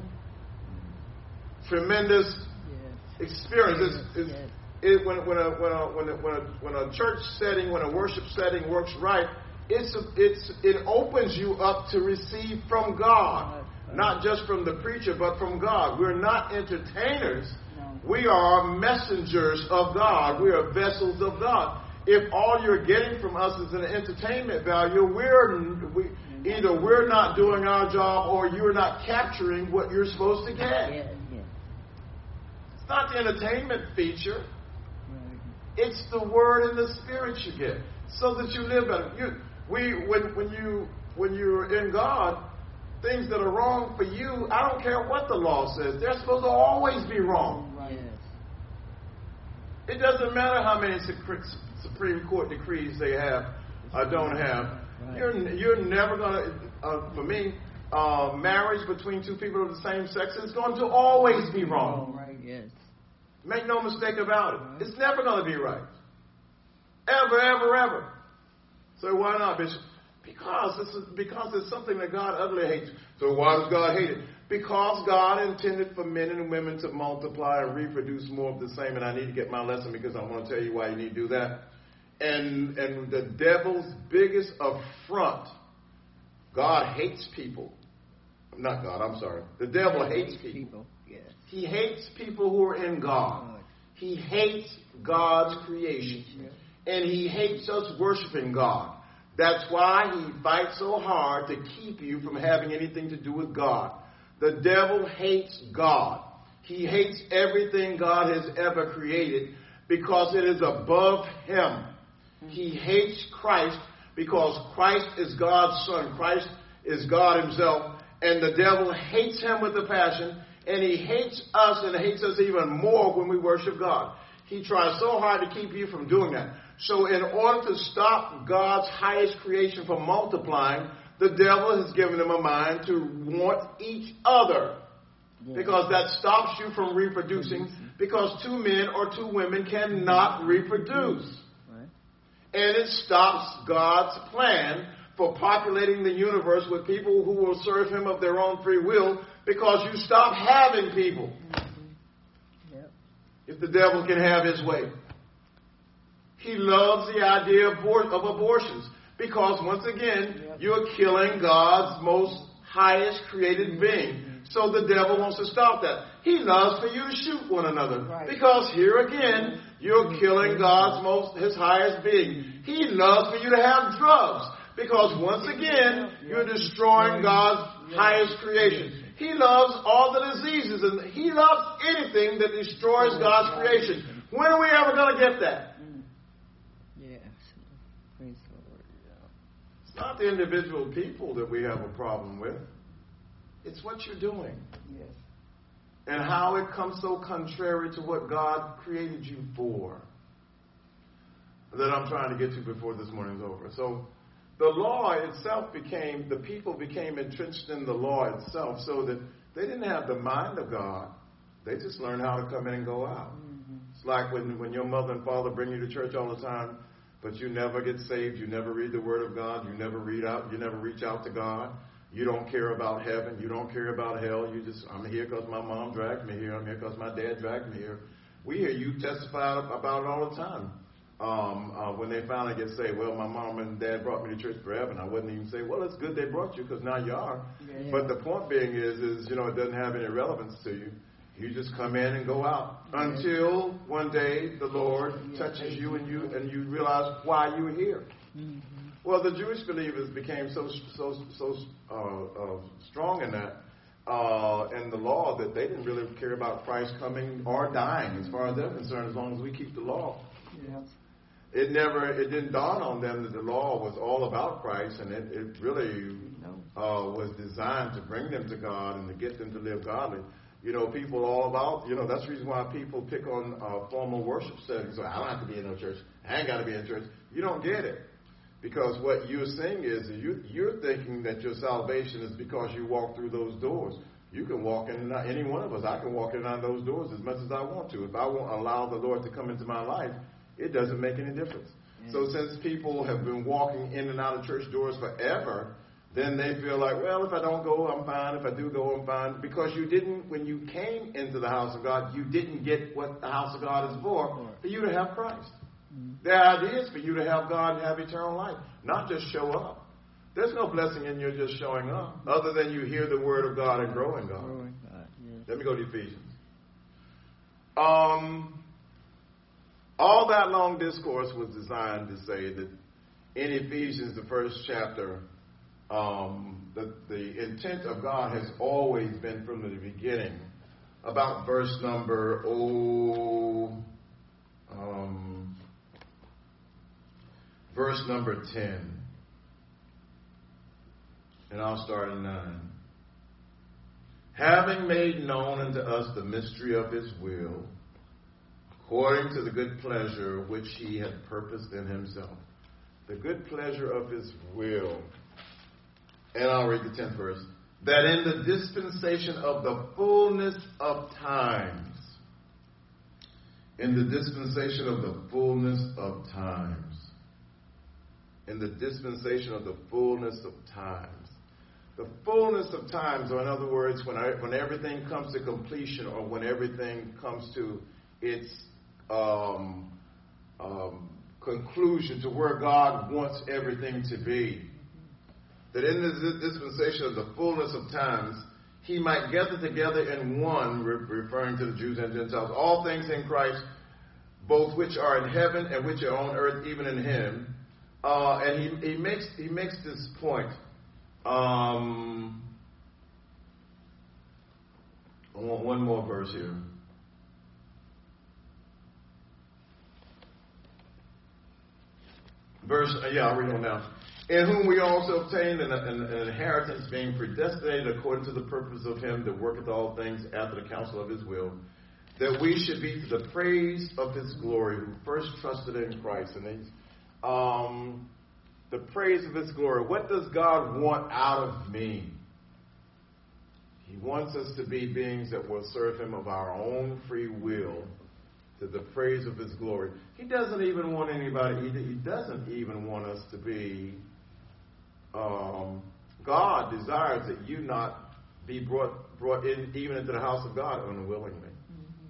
tremendous yes. experience. It's, it's, yes. it, when, when, a, when, a, when, a, when, a, when a church setting, when a worship setting works right, it's, a, it's it opens you up to receive from God, not just from the preacher, but from God. We're not entertainers. No. We are messengers of God. We are vessels of God. If all you're getting from us is an entertainment value, we're we, either we're not doing our job or you're not capturing what you're supposed to get. Yeah, yeah. It's not the entertainment feature. It's the Word and the Spirit you get, so that you live better. You, we when when you when you're in God, things that are wrong for you, I don't care what the law says. They're supposed to always be wrong. Right. It doesn't matter how many Supreme Court decrees they have or don't have. Right. You're you're never going to, uh, for me, uh, marriage between two people of the same sex is going to always be wrong. Oh, right, yes. Make no mistake about it. Right. It's never going to be right. Ever, ever, ever. So why not, Bishop? Because this is because it's something that God utterly hates. So why does God hate it? Because God intended for men and women to multiply and reproduce more of the same. And I need to get my lesson because I want to tell you why you need to do that. And and the devil's biggest affront, God hates people. Not God, I'm sorry. The devil hates people. people. Yes. He hates people who are in God. He hates God's creation. And he hates us worshiping God. That's why he fights so hard to keep you from having anything to do with God. The devil hates God. He hates everything God has ever created because it is above him. He hates Christ because Christ is God's Son. Christ is God himself. And the devil hates him with a passion. And he hates us and hates us even more when we worship God. He tries so hard to keep you from doing that. So in order to stop God's highest creation from multiplying, the devil has given him a mind to want each other. Yeah. Because that stops you from reproducing. Because two men or two women cannot reproduce. Right. And it stops God's plan for populating the universe with people who will serve him of their own free will, because you stop having people. Mm-hmm. Yep. If the devil can have his way. He loves the idea of, abor- of abortions, because once again, yep. you're killing God's most highest created being. Mm-hmm. So the devil wants to stop that. He loves for you to shoot one another. Right. Because here again, you're killing God's most, his highest being. He loves for you to have drugs. Because once again, you're destroying God's highest creation. He loves all the diseases, and he loves anything that destroys God's creation. When are we ever going to get that? Yes. Praise the Lord. It's not the individual people that we have a problem with. It's what you're doing. Yes. And how it comes so contrary to what God created you for. That I'm trying to get to before this morning's over. So the law itself became, the people became entrenched in the law itself, so that they didn't have the mind of God. They just learned how to come in and go out. Mm-hmm. It's like when, when your mother and father bring you to church all the time, but you never get saved, you never read the Word of God, you never read out, you never reach out to God. You don't care about heaven. You don't care about hell. You just, I'm here because my mom dragged me here. I'm here because my dad dragged me here. We hear you testify about it all the time. Um, uh, when they finally get saved, well, my mom and dad brought me to church forever, and I wouldn't even say, well, it's good they brought you because now you are. Yeah. But the point being is, is, you know, it doesn't have any relevance to you. You just come in and go out yeah. until one day the Lord yeah. touches you and you and you realize why you're here. Mm-hmm. Well, the Jewish believers became so so so uh, uh, strong in that uh, in the law that they didn't really care about Christ coming or dying, as far as they're concerned, as long as we keep the law. Yes. It never, it didn't dawn on them that the law was all about Christ, and it, it really uh, was designed to bring them to God and to get them to live godly. You know, people all about, you know, that's the reason why people pick on uh, formal worship settings. So I don't have to be in no church. I ain't got to be in church. You don't get it. Because what you're saying is you, you're thinking that your salvation is because you walk through those doors. You can walk in and out, any one of us, I can walk in and out those doors as much as I want to. If I won't allow the Lord to come into my life, it doesn't make any difference. Yeah. So since people have been walking in and out of church doors forever, then they feel like, well, if I don't go, I'm fine. If I do go, I'm fine. Because you didn't, when you came into the house of God, you didn't get what the house of God is for, for you to have Christ. The idea is for you to have God and have eternal life, not just show up. There's no blessing in you just showing up, other than you hear the word of God and grow in God. Grow in God, yes. Let me go to Ephesians. Um, all that long discourse was designed to say that in Ephesians, the first chapter, um, the, the intent of God has always been from the beginning. About verse number, oh, um, verse number ten. And I'll start in nine. Having made known unto us the mystery of his will, according to the good pleasure which he had purposed in himself. The good pleasure of his will. And I'll read the tenth verse. That in the dispensation of the fullness of times, in the dispensation of the fullness of times, in the dispensation of the fullness of times. The fullness of times, or in other words, when I, when everything comes to completion, or when everything comes to its um, um, conclusion, to where God wants everything to be. That in the dispensation of the fullness of times, he might gather together in one, re- referring to the Jews and Gentiles, all things in Christ, both which are in heaven and which are on earth, even in him. Uh, and he, he makes he makes this point. Um, I want one more verse here. Verse, yeah, I'll read on now. In whom we also obtained an, an, an inheritance, being predestinated according to the purpose of him that worketh all things after the counsel of his will, that we should be to the praise of his glory, who first trusted in Christ. And he's, um, the praise of his glory. What does God want out of me? He wants us to be beings that will serve him of our own free will, to the praise of his glory. He doesn't even want anybody, he, he doesn't even want us to be um, God desires that you not be brought brought in even into the house of God unwillingly. Mm-hmm.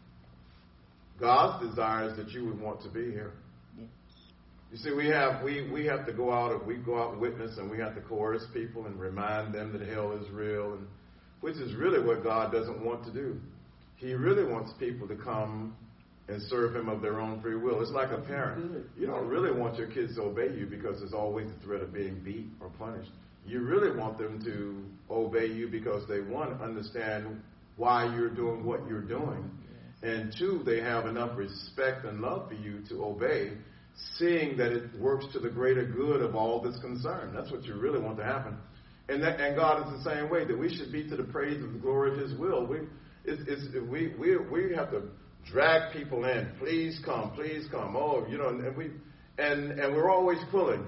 God's desire is that you would want to be here. Yes. You see, we have we, we have to go out and we go out and witness, and we have to coerce people and remind them that hell is real, and which is really what God doesn't want to do. He really wants people to come and serve him of their own free will. It's like a parent. You don't really want your kids to obey you because there's always the threat of being beat or punished. You really want them to obey you because they, one, understand why you're doing what you're doing, and two, they have enough respect and love for you to obey, seeing that it works to the greater good of all that's concerned. That's what you really want to happen. And that, and God is the same way, that we should be to the praise of the glory of his will. We it's, it's, we, we we have to drag people in. Please come, please come. Oh, you know, and we and and we're always pulling.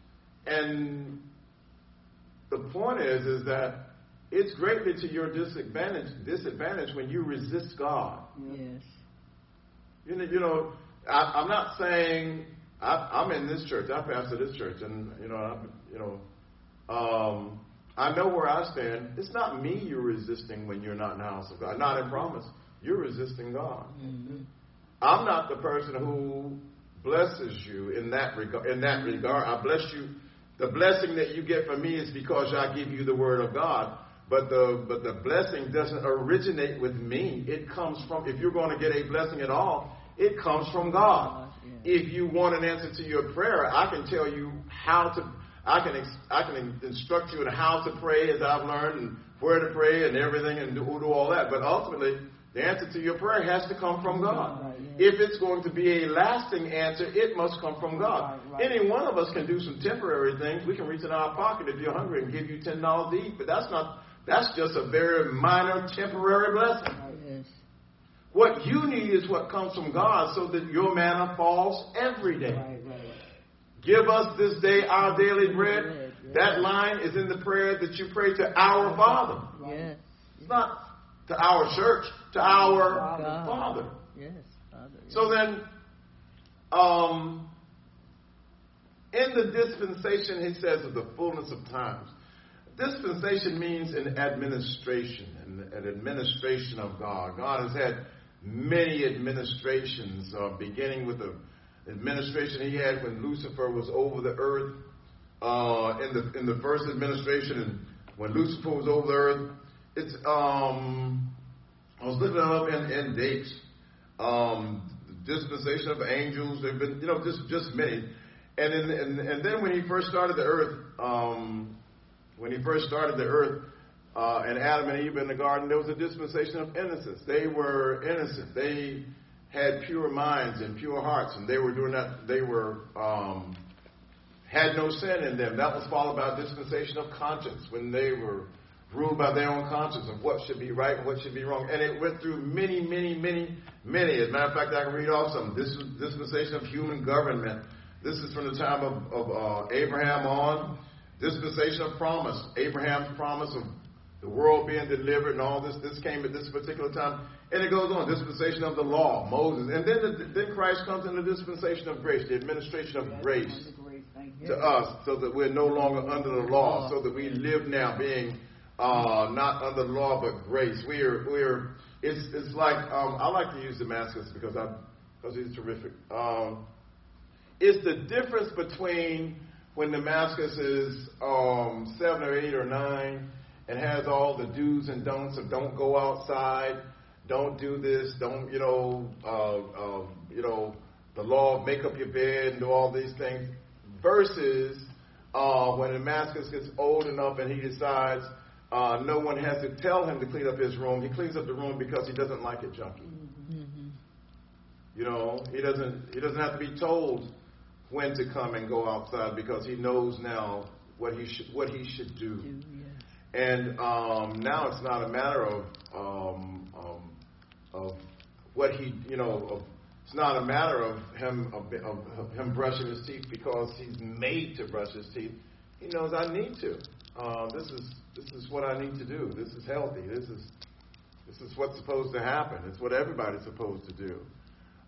And the point is, is that it's greatly to your disadvantage disadvantage when you resist God. Yes. You know, you know, I, I'm not saying I, I'm in this church. I pastor this church, and you know, I, you know, um, I know where I stand. It's not me you're resisting when you're not in the house of God. Not in promise. You're resisting God. Mm-hmm. I'm not the person who blesses you in that regard. In that regard, I bless you. The blessing that you get from me is because I give you the word of God. But the but the blessing doesn't originate with me. It comes from, if you're going to get a blessing at all, it comes from God. If you want an answer to your prayer, I can tell you how to. I can I can instruct you in how to pray as I've learned, and where to pray and everything, and do, do all that. But ultimately, the answer to your prayer has to come from God. Right, yeah. If it's going to be a lasting answer, it must come from God. Right, right. Any one of us can do some temporary things. We can reach in our pocket if you're hungry and give you ten dollars to eat, but that's not. That's just a very minor temporary blessing. Right, yes. What you need is what comes from God, so that your manna falls every day. Right, right. Give us this day our daily bread. Yes, yes. That line is in the prayer that you pray to our Father. Yes. It's not to our church, to our God. Father. Yes, Father. Yes. So then, um, in the dispensation, he says, of the fullness of times. Dispensation means an administration, an, an administration of God. God has had many administrations, uh, beginning with the administration he had when Lucifer was over the earth, uh, in the in the first administration, and when Lucifer was over the earth. It's um, I was looking it up in, in dates. Um, dispensation of angels. There've been, you know, just just many. And in, and and then when he first started the earth, um, when he first started the earth, uh, and Adam and Eve in the garden, there was a dispensation of innocence. They were innocent. They had pure minds and pure hearts, and they were doing that. They were um, had no sin in them. That was followed by a dispensation of conscience, when they were ruled by their own conscience of what should be right and what should be wrong. And it went through many, many, many, many. As a matter of fact, I can read off some. This is dispensation of human government. This is from the time of, of uh, Abraham on. Dispensation of promise. Abraham's promise of the world being delivered and all this. This came at this particular time. And it goes on. Dispensation of the law, Moses. And then, the, then Christ comes in the dispensation of grace, the administration of grace to us, so that we're no longer under the law, so that we live now being uh, not under the law but grace. We're we're it's it's like um, I like to use Damascus because I because he's terrific. Um, it's the difference between when Damascus is um, seven or eight or nine and has all the do's and don'ts of don't go outside, don't do this, don't, you know, uh, uh, you know, the law of make up your bed and do all these things, versus uh, when Damascus gets old enough and he decides uh, no one has to tell him to clean up his room. He cleans up the room because he doesn't like it junky. Mm-hmm. You know, he doesn't he doesn't have to be told when to come and go outside because he knows now what he should what he should do. do yes. And um, now it's not a matter of um, um, of what he you know of, it's not a matter of him of, of him brushing his teeth because he's made to brush his teeth. He knows I need to. Uh, this is this is what I need to do. This is healthy. This is this is what's supposed to happen. It's what everybody's supposed to do.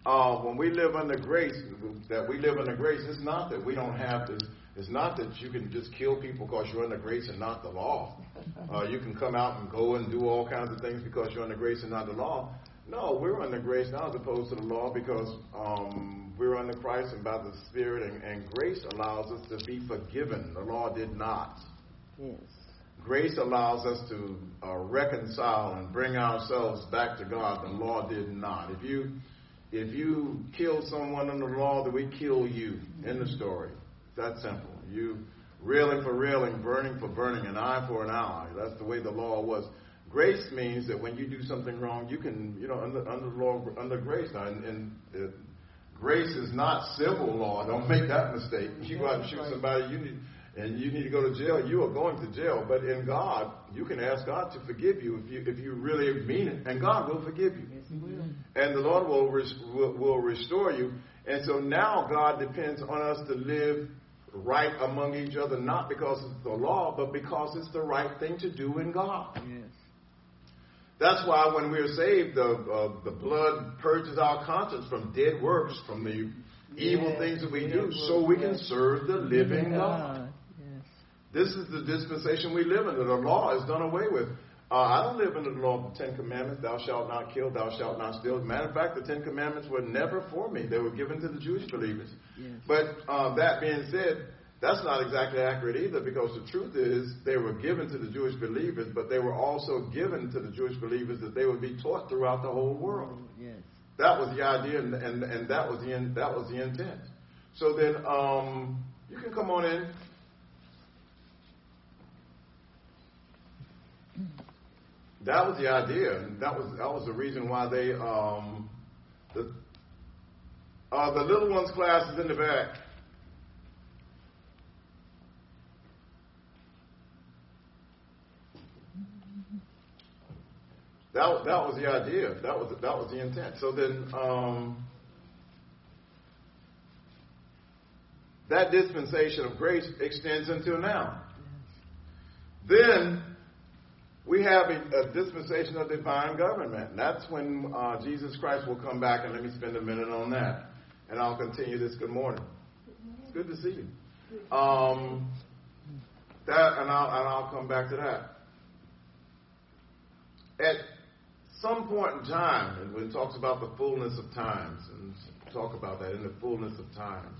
uh, when we live under grace, that we live under grace, it's not that we don't have to, it's not that you can just kill people because you're under grace and not the law. Uh, you can come out and go and do all kinds of things because you're under grace and not the law. No, we're under grace now as opposed to the law because um, we're under Christ and by the Spirit, and, and grace allows us to be forgiven. The law did not. Yes. Grace allows us to uh, reconcile and bring ourselves back to God. The law did not. If you if you kill someone under the law, then we kill you. In the story. It's that simple. You railing for railing, burning for burning, an eye for an eye. That's the way the law was. Grace means that when you do something wrong, you can, you know, under under law, under grace. Now, and, and uh, grace is not civil law. Don't make that mistake. You go out and shoot somebody, you need, and you need to go to jail. You are going to jail. But in God, you can ask God to forgive you if you if you really mean it, and God will forgive you. Yes, He will. And the Lord will, res- will will restore you. And so now God depends on us to live right among each other, not because it's the law, but because it's the right thing to do in God. Yes. That's why when we're saved, the uh, the blood purges our conscience from dead works, from the evil Yes, things that we dead do, works, so we yes. can serve the living God. God. Yes. This is the dispensation we live in. The law is done away with. Uh, I don't live under the law of the Ten Commandments. Thou shalt not kill, thou shalt not steal. As a matter of fact, the Ten Commandments were never for me. They were given to the Jewish believers. Yes. But uh, that being said, that's not exactly accurate either, because the truth is they were given to the Jewish believers, but they were also given to the Jewish believers that they would be taught throughout the whole world. Yes. That was the idea, and, and, and that was the in, that was the intent. So then, um, you can come on in. That was the idea, and that was that was the reason why they um, the uh, the little ones class is in the back. That that was the idea. That was that was the intent. So then, um, that dispensation of grace extends until now. Then we have a, a dispensation of divine government. And that's when uh, Jesus Christ will come back, and let me spend a minute on that, and I'll continue this. Good morning. It's good to see you. Um, that and I'll and I'll come back to that. At some point in time, and when it talks about the fullness of times, and talk about that in the fullness of times,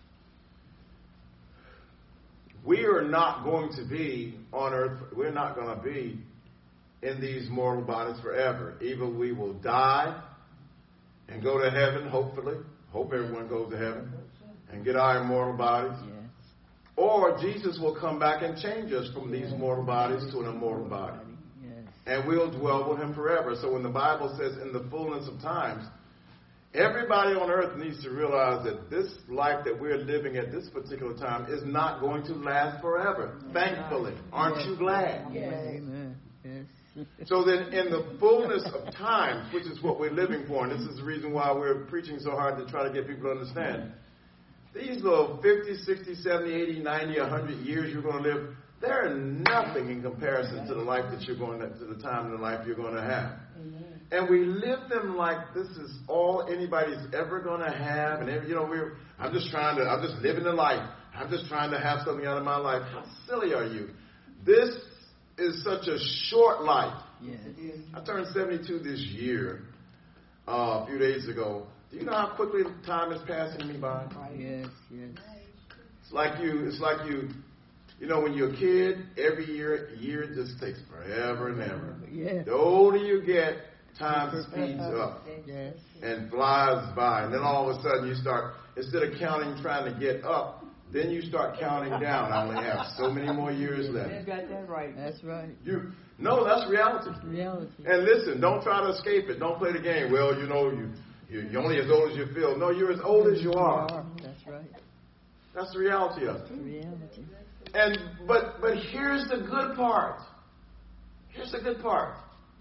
we are not going to be on earth, we're not going to be in these mortal bodies forever. Either we will die and go to heaven, hopefully, hope everyone goes to heaven, and get our immortal bodies, Yes. or Jesus will come back and change us from these mortal bodies to an immortal body. And we'll dwell with him forever. So when the Bible says in the fullness of times, everybody on earth needs to realize that this life that we're living at this particular time is not going to last forever. Thankfully. Aren't Yes. you glad? Yes. Amen. Yes. So then in the fullness of times, which is what we're living for, and this is the reason why we're preaching so hard to try to get people to understand, these little fifty, sixty, seventy, eighty, ninety, one hundred years you're going to live, they're nothing in comparison to the life that you're going to, to the time in the life you're going to have. Amen. And we live them like this is all anybody's ever going to have. And, every, you know, we're, I'm just trying to, I'm just living the life. I'm just trying to have something out of my life. How silly are you? This is such a short life. Yes. I turned seventy-two this year, uh, a few days ago. Do you know how quickly time is passing me by? Yes, yes. It's like you, it's like you, You know, when you're a kid, every year, year just takes forever and ever. Yes. The older you get, time speeds up Yes. and flies by. And then all of a sudden you start, instead of counting, trying to get up, then you start counting down. I only have so many more years You left. got that right. That's right. You, no, that's reality. Reality. And listen, don't try to escape it. Don't play the game. Well, you know, you, you, you're only as old as you feel. No, you're as old as you are. That's right. That's the reality of it. Reality. And but but here's the good part. Here's the good part.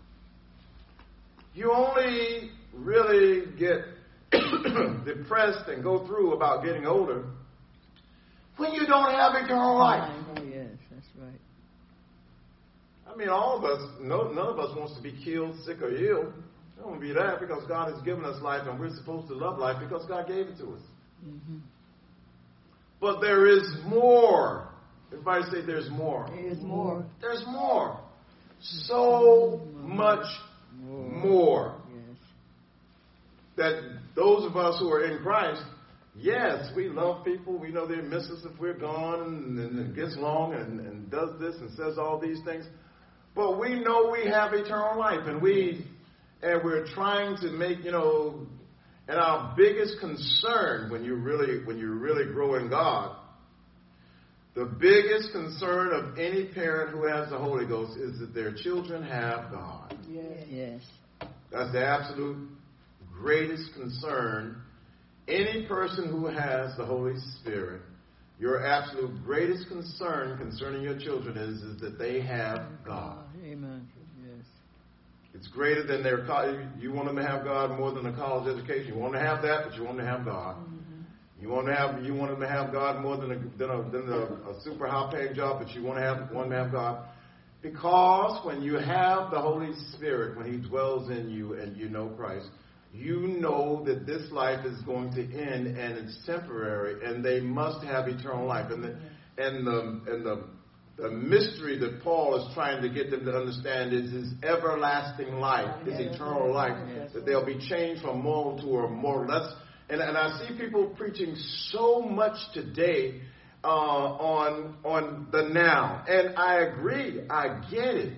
You only really get depressed and go through about getting older when you don't have eternal life. Oh, yes, that's right. I mean, all of us, no, none of us wants to be killed, sick, or ill. It won't be that because God has given us life and we're supposed to love life because God gave it to us. Mm-hmm. But there is more. Everybody say there's more. There is more. There's more. So much More. more. Yes. That those of us who are in Christ, yes, we love people. We know they miss us if we're gone, and, and it gets long and, and does this and says all these things. But we know we have eternal life, and we and we're trying to make, you know, and our biggest concern when you really when you really grow in God, the biggest concern of any parent who has the Holy Ghost is that their children have God. Yes. Yes. That's the absolute greatest concern. Any person who has the Holy Spirit, your absolute greatest concern concerning your children is, is that they have God. Amen. Yes. It's greater than their college. You want them to have God more than a college education. You want to have that, but you want them to have God. Mm-hmm. You want to have you want them to have God more than a, than a, than a, a super high-paying job, but you want to have want them to have God. Because when you have the Holy Spirit, when He dwells in you and you know Christ, you know that this life is going to end and it's temporary, and they must have eternal life. And the and the and the, the mystery that Paul is trying to get them to understand is his everlasting life, his eternal life, that they'll be changed from mortal to a mortal. And, and I see people preaching so much today uh, on on the now, and I agree. I get it.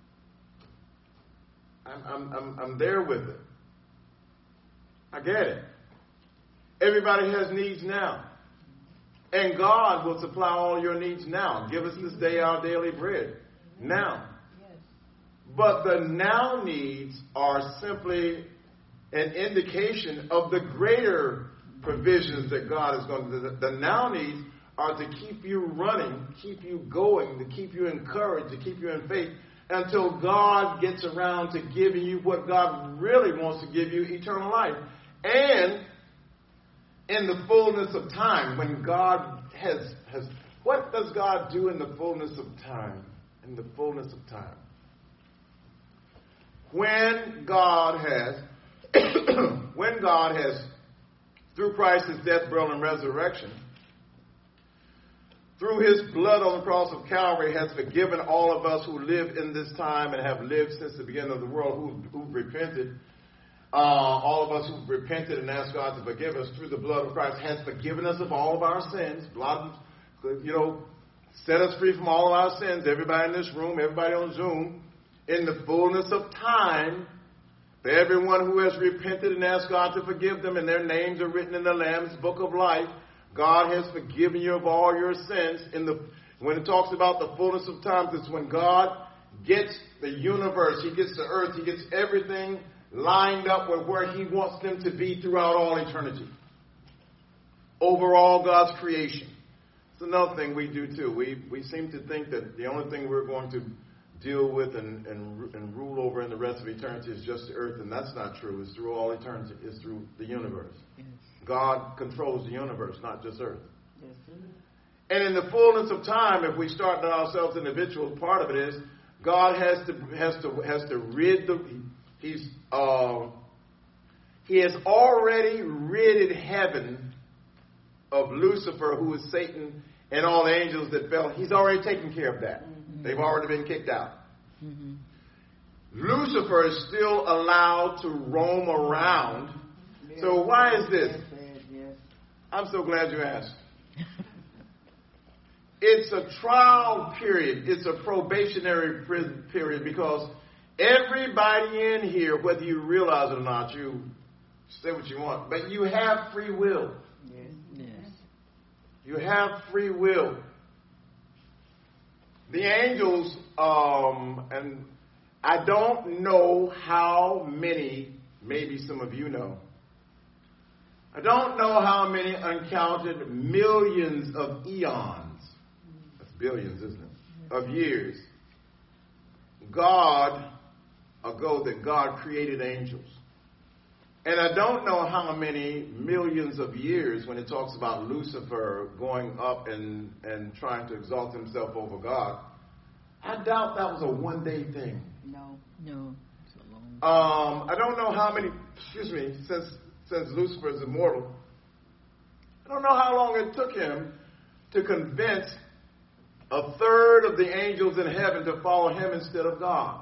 I'm I'm I'm, I'm there with it. I get it. Everybody has needs now. And God will supply all your needs now. Give us this day our daily bread. Now. But the now needs are simply an indication of the greater provisions that God is going to do. The now needs are to keep you running, keep you going, to keep you encouraged, to keep you in faith, until God gets around to giving you what God really wants to give you, eternal life. And in the fullness of time, when God has, has, what does God do in the fullness of time? In the fullness of time. When God has, when God has, through Christ's death, burial, and resurrection, through His blood on the cross of Calvary, has forgiven all of us who live in this time and have lived since the beginning of the world, who who've repented. Uh, all of us who've repented and asked God to forgive us through the blood of Christ has forgiven us of all of our sins. Blood, you know, set us free from all of our sins. Everybody in this room, everybody on Zoom, in the fullness of time, for everyone who has repented and asked God to forgive them, and their names are written in the Lamb's book of life, God has forgiven you of all your sins. In the when it talks about the fullness of times, it's when God gets the universe, He gets the earth, He gets everything lined up with where He wants them to be throughout all eternity. Overall, God's creation. It's another thing we do too. We we seem to think that the only thing we're going to deal with and, and, and rule over in the rest of eternity is just the earth, and that's not true. It's through all eternity. It's through the universe. Yes. God controls the universe, not just earth. Yes, and in the fullness of time, if we start with ourselves individuals, part of it is God has to has to has to rid the He's uh, He has already ridded heaven of Lucifer, who is Satan, and all the angels that fell. He's already taken care of that. Mm-hmm. They've already been kicked out. Mm-hmm. Lucifer is still allowed to roam around. Yes. So why is this? Yes, yes. I'm so glad you asked. It's a trial period. It's a probationary period because everybody in here, whether you realize it or not, you say what you want, but you have free will. Yes. Yes. You have free will. The angels, um, and I don't know how many, maybe some of you know, I don't know how many uncounted millions of eons, that's billions, isn't it, of years, God ago that God created angels. And I don't know how many millions of years when it talks about Lucifer going up and, and trying to exalt himself over God. I doubt that was a one-day thing. No, no. It's a long Um, I don't know how many, excuse me, since since Lucifer is immortal, I don't know how long it took him to convince a third of the angels in heaven to follow him instead of God.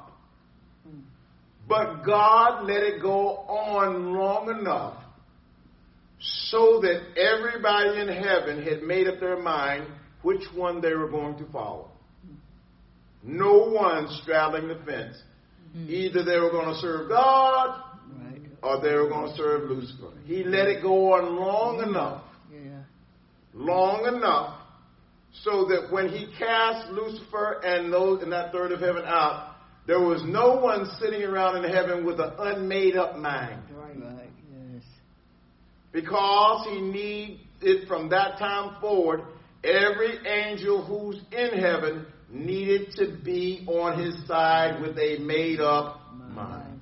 But God let it go on long enough so that everybody in heaven had made up their mind which one they were going to follow. No one straddling the fence. Either they were going to serve God Right. or they were going to serve Lucifer. He let it go on long enough, Yeah. long enough, so that when he cast Lucifer and those in that third of heaven out, there was no one sitting around in heaven with an unmade up mind. Right. Right. Yes. Because he needed from that time forward, every angel who's in heaven needed to be on his side with a made up mind.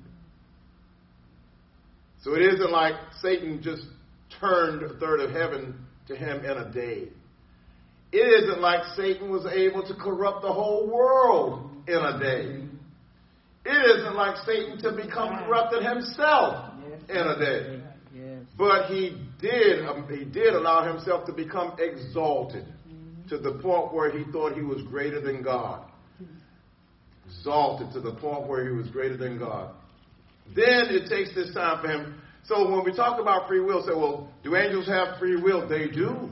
So it isn't like Satan just turned a third of heaven to him in a day. It isn't like Satan was able to corrupt the whole world in a day. It isn't like Satan to become corrupted himself in a day. Yes. But he did, um, he did allow himself to become exalted to the point where he thought he was greater than God. Exalted to the point where he was greater than God. Then it takes this time for him. So when we talk about free will, say, well, do angels have free will? They do.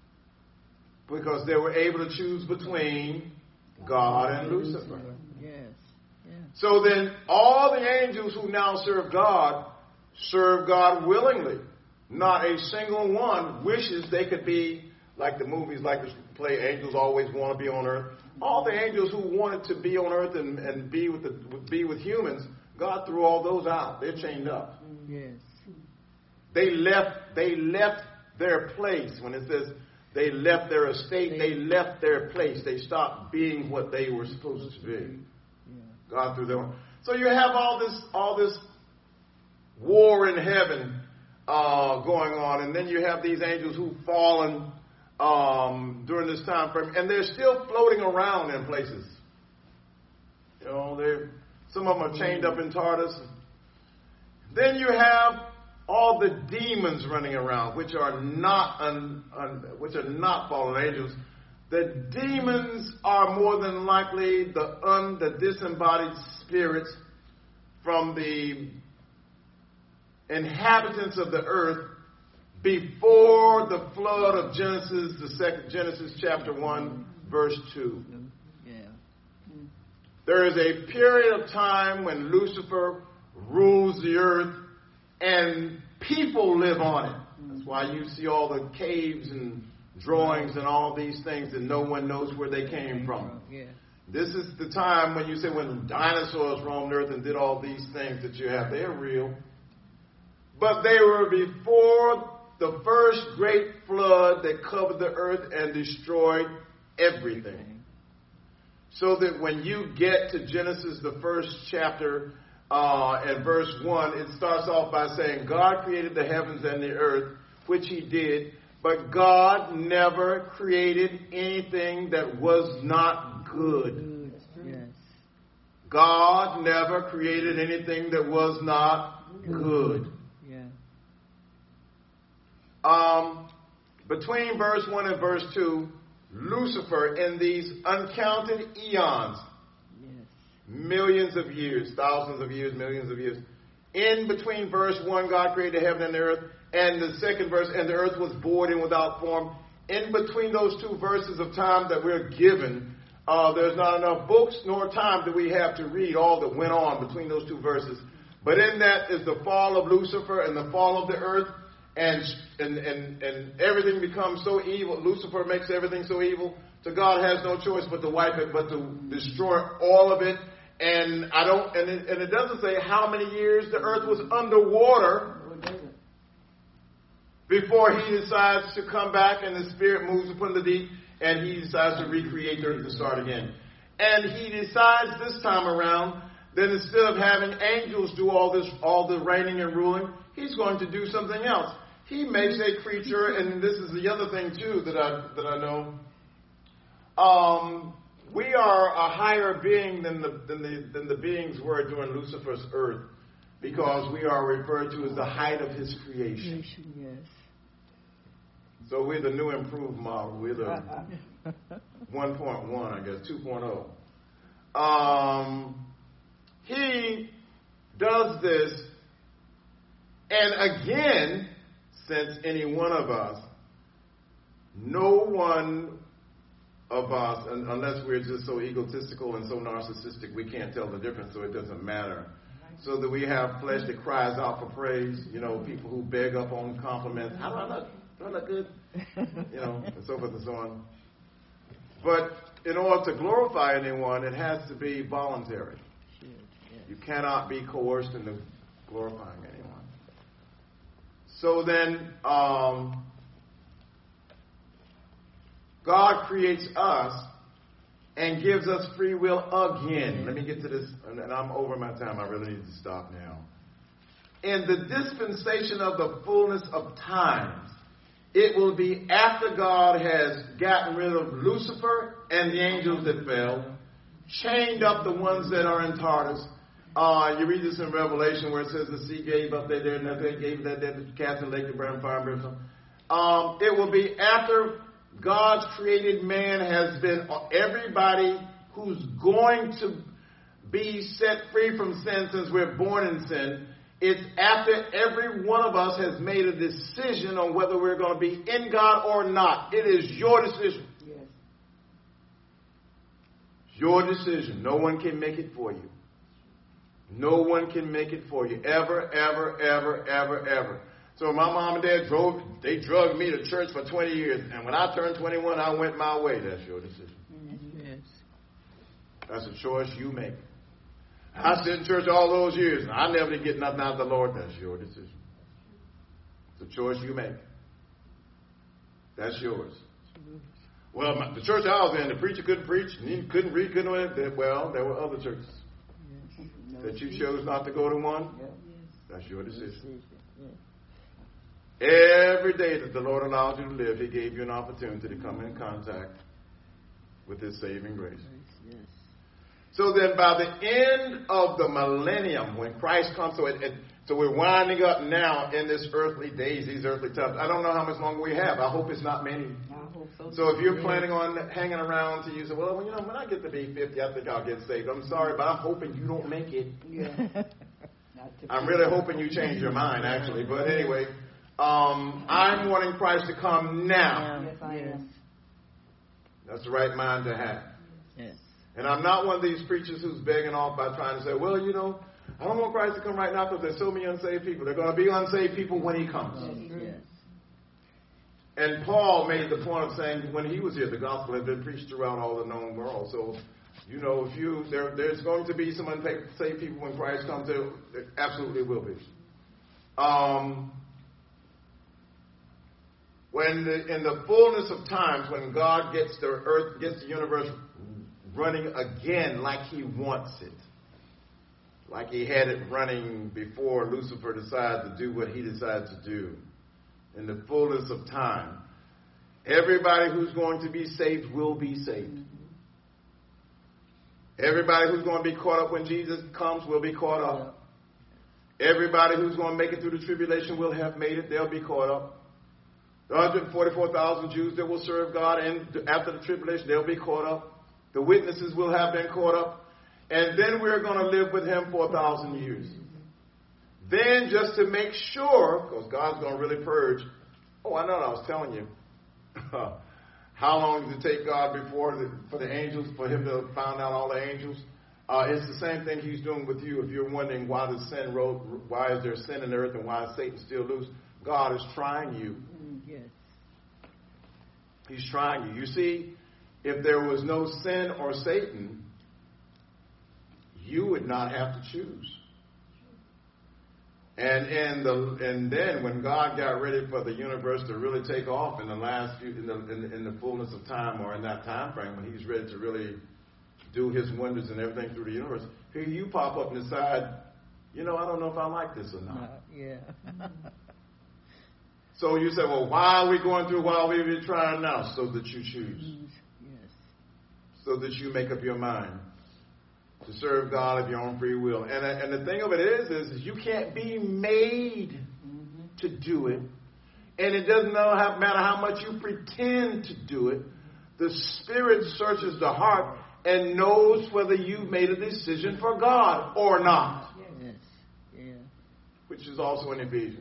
Because they were able to choose between God and Lucifer. Yes. Yeah. So then all the angels who now serve God, serve God willingly. Not a single one wishes they could be like the movies, like the play, angels always want to be on earth. All the angels who wanted to be on earth and, and be with the, be with humans, God threw all those out. They're chained up. Yes. They left, they left their place. When it says they left their estate, they left their place. They stopped being what they were supposed to be. God threw them. So you have all this, all this war in heaven uh, going on, and then you have these angels who've fallen um, during this time frame, and they're still floating around in places. You know, they some of them are chained up in Tartarus. Then you have all the demons running around, which are not un, un, which are not fallen angels. The demons are more than likely the un, the disembodied spirits from the inhabitants of the earth before the flood of Genesis, the second Genesis chapter one, verse two. Yeah. There is a period of time when Lucifer rules the earth and people live on it. That's why you see all the caves and drawings and all these things that no one knows where they came from. Yeah. This is the time when you say when dinosaurs roamed earth and did all these things that you have. They're real. But they were before the first great flood that covered the earth and destroyed everything. So that when you get to Genesis, the first chapter, uh, and verse one, it starts off by saying, God created the heavens and the earth, which he did, but God never created anything that was not good. Yes. God never created anything that was not good. Yeah. Um, between verse one and verse two, Lucifer, in these uncounted eons, Yes. millions of years, thousands of years, millions of years, in between verse one, God created heaven and the earth, and the second verse, and the earth was void and without form. In between those two verses of time that we're given, uh, there's not enough books nor time that we have to read all that went on between those two verses. But in that is the fall of Lucifer and the fall of the earth, and and and, and everything becomes so evil. Lucifer makes everything so evil. So God has no choice but to wipe it, but to destroy all of it. And I don't, and it, and it doesn't say how many years the earth was underwater before he decides to come back and the Spirit moves upon the deep and he decides to recreate the earth to start again. And he decides this time around that instead of having angels do all this, all the reigning and ruling, he's going to do something else. He makes a creature, and this is the other thing too that I that I know. Um, we are a higher being than the than the than the beings were during Lucifer's earth. because we are referred to as the height of his creation. Yes. So we're the new improved model. We're the one point one, I guess, two point oh. Um, he does this, and again, since any one of us, no one of us, unless we're just so egotistical and so narcissistic, we can't tell the difference, so it doesn't matter. So that we have flesh that cries out for praise, you know, people who beg up on compliments. How do I look? Do I look good? You know, and so forth and so on. But in order to glorify anyone, it has to be voluntary. You cannot be coerced into glorifying anyone. So then, um, God creates us and gives us free will again. Let me get to this, and I'm over my time. I really need to stop now. In the dispensation of the fullness of times, it will be after God has gotten rid of Lucifer and the angels that fell, chained up the ones that are in Tartarus. Uh, you read this in Revelation where it says the sea gave up their dead, and they gave that dead to cast in the lake to burn fire and brimstone. Um, it will be after God's created man has been, everybody who's going to be set free from sin since we're born in sin. It's after every one of us has made a decision on whether we're going to be in God or not. It is your decision. Yes. Your decision. No one can make it for you. No one can make it for you. Ever, ever, ever, ever, ever. So my mom and dad drove, they drugged me to church for twenty years. And when I turned twenty-one, I went my way. That's your decision. Yes. That's a choice you make. I sit in church all those years, and I never did get nothing out of the Lord. That's your decision. It's a choice you make. That's yours. Well, my, the church I was in, the preacher couldn't preach, and he couldn't read, couldn't do it. Well, there were other churches. Yes. That you chose not to go to one. Yes. That's your decision. Yes. Every day that the Lord allowed you to live, He gave you an opportunity to come in contact with His saving grace. Yes. So then by the end of the millennium, when Christ comes, so, it, it, so we're winding up now in this earthly days, these earthly times. I don't know how much longer we have. I hope it's not many. I hope so. So if you're planning on hanging around to you say, well, you know, when I get to be fifty, I think I'll get saved. I'm sorry, but I'm hoping you don't make it. Yeah. I'm really hoping you change your mind, actually. But anyway, um, I'm wanting Christ to come now. Yes, I am. That's the right mind to have. Yes. And I'm not one of these preachers who's begging off by trying to say, well, you know, I don't want Christ to come right now because there's so many unsaved people. There are going to be unsaved people when He comes. Yes. And Paul made the point of saying when he was here, the gospel had been preached throughout all the known world. So, you know, if you there, there's going to be some unsaved people when Christ comes. There, there absolutely will be. Um, when the, in the fullness of times, when God gets the earth, gets the universe running again like He wants it, like He had it running before Lucifer decided to do what he decided to do. In the fullness of time, everybody who's going to be saved will be saved. Everybody who's going to be caught up when Jesus comes will be caught up. Everybody who's going to make it through the tribulation will have made it. They'll be caught up. The one hundred forty-four thousand Jews that will serve God, and after the tribulation, they'll be caught up. The witnesses will have been caught up. And then we're going to live with Him for a thousand years. Then, just to make sure, because God's going to really purge. Oh, I know what I was telling you. How long does it take God before the, for the angels, for Him to find out all the angels? Uh, it's the same thing He's doing with you. If you're wondering why the sin road, why is there sin in the earth, and why is Satan still loose? God is trying you. Yes. He's trying you. You see, if there was no sin or Satan, you would not have to choose. And and the and then when God got ready for the universe to really take off in the last few in the in, in the fullness of time, or in that time frame when He's ready to really do His wonders and everything through the universe, here you pop up and decide, you know, I don't know if I like this or not. No, yeah. So you say, well, why are we going through? Why are we even trying now? So that you choose. Yes. So that you make up your mind. to serve God of your own free will. And, and the thing of it is, is, is you can't be made mm-hmm. to do it. And it doesn't matter how much you pretend to do it. The Spirit searches the heart and knows whether you've made a decision for God or not. Yes. Yeah. Which is also in Ephesians.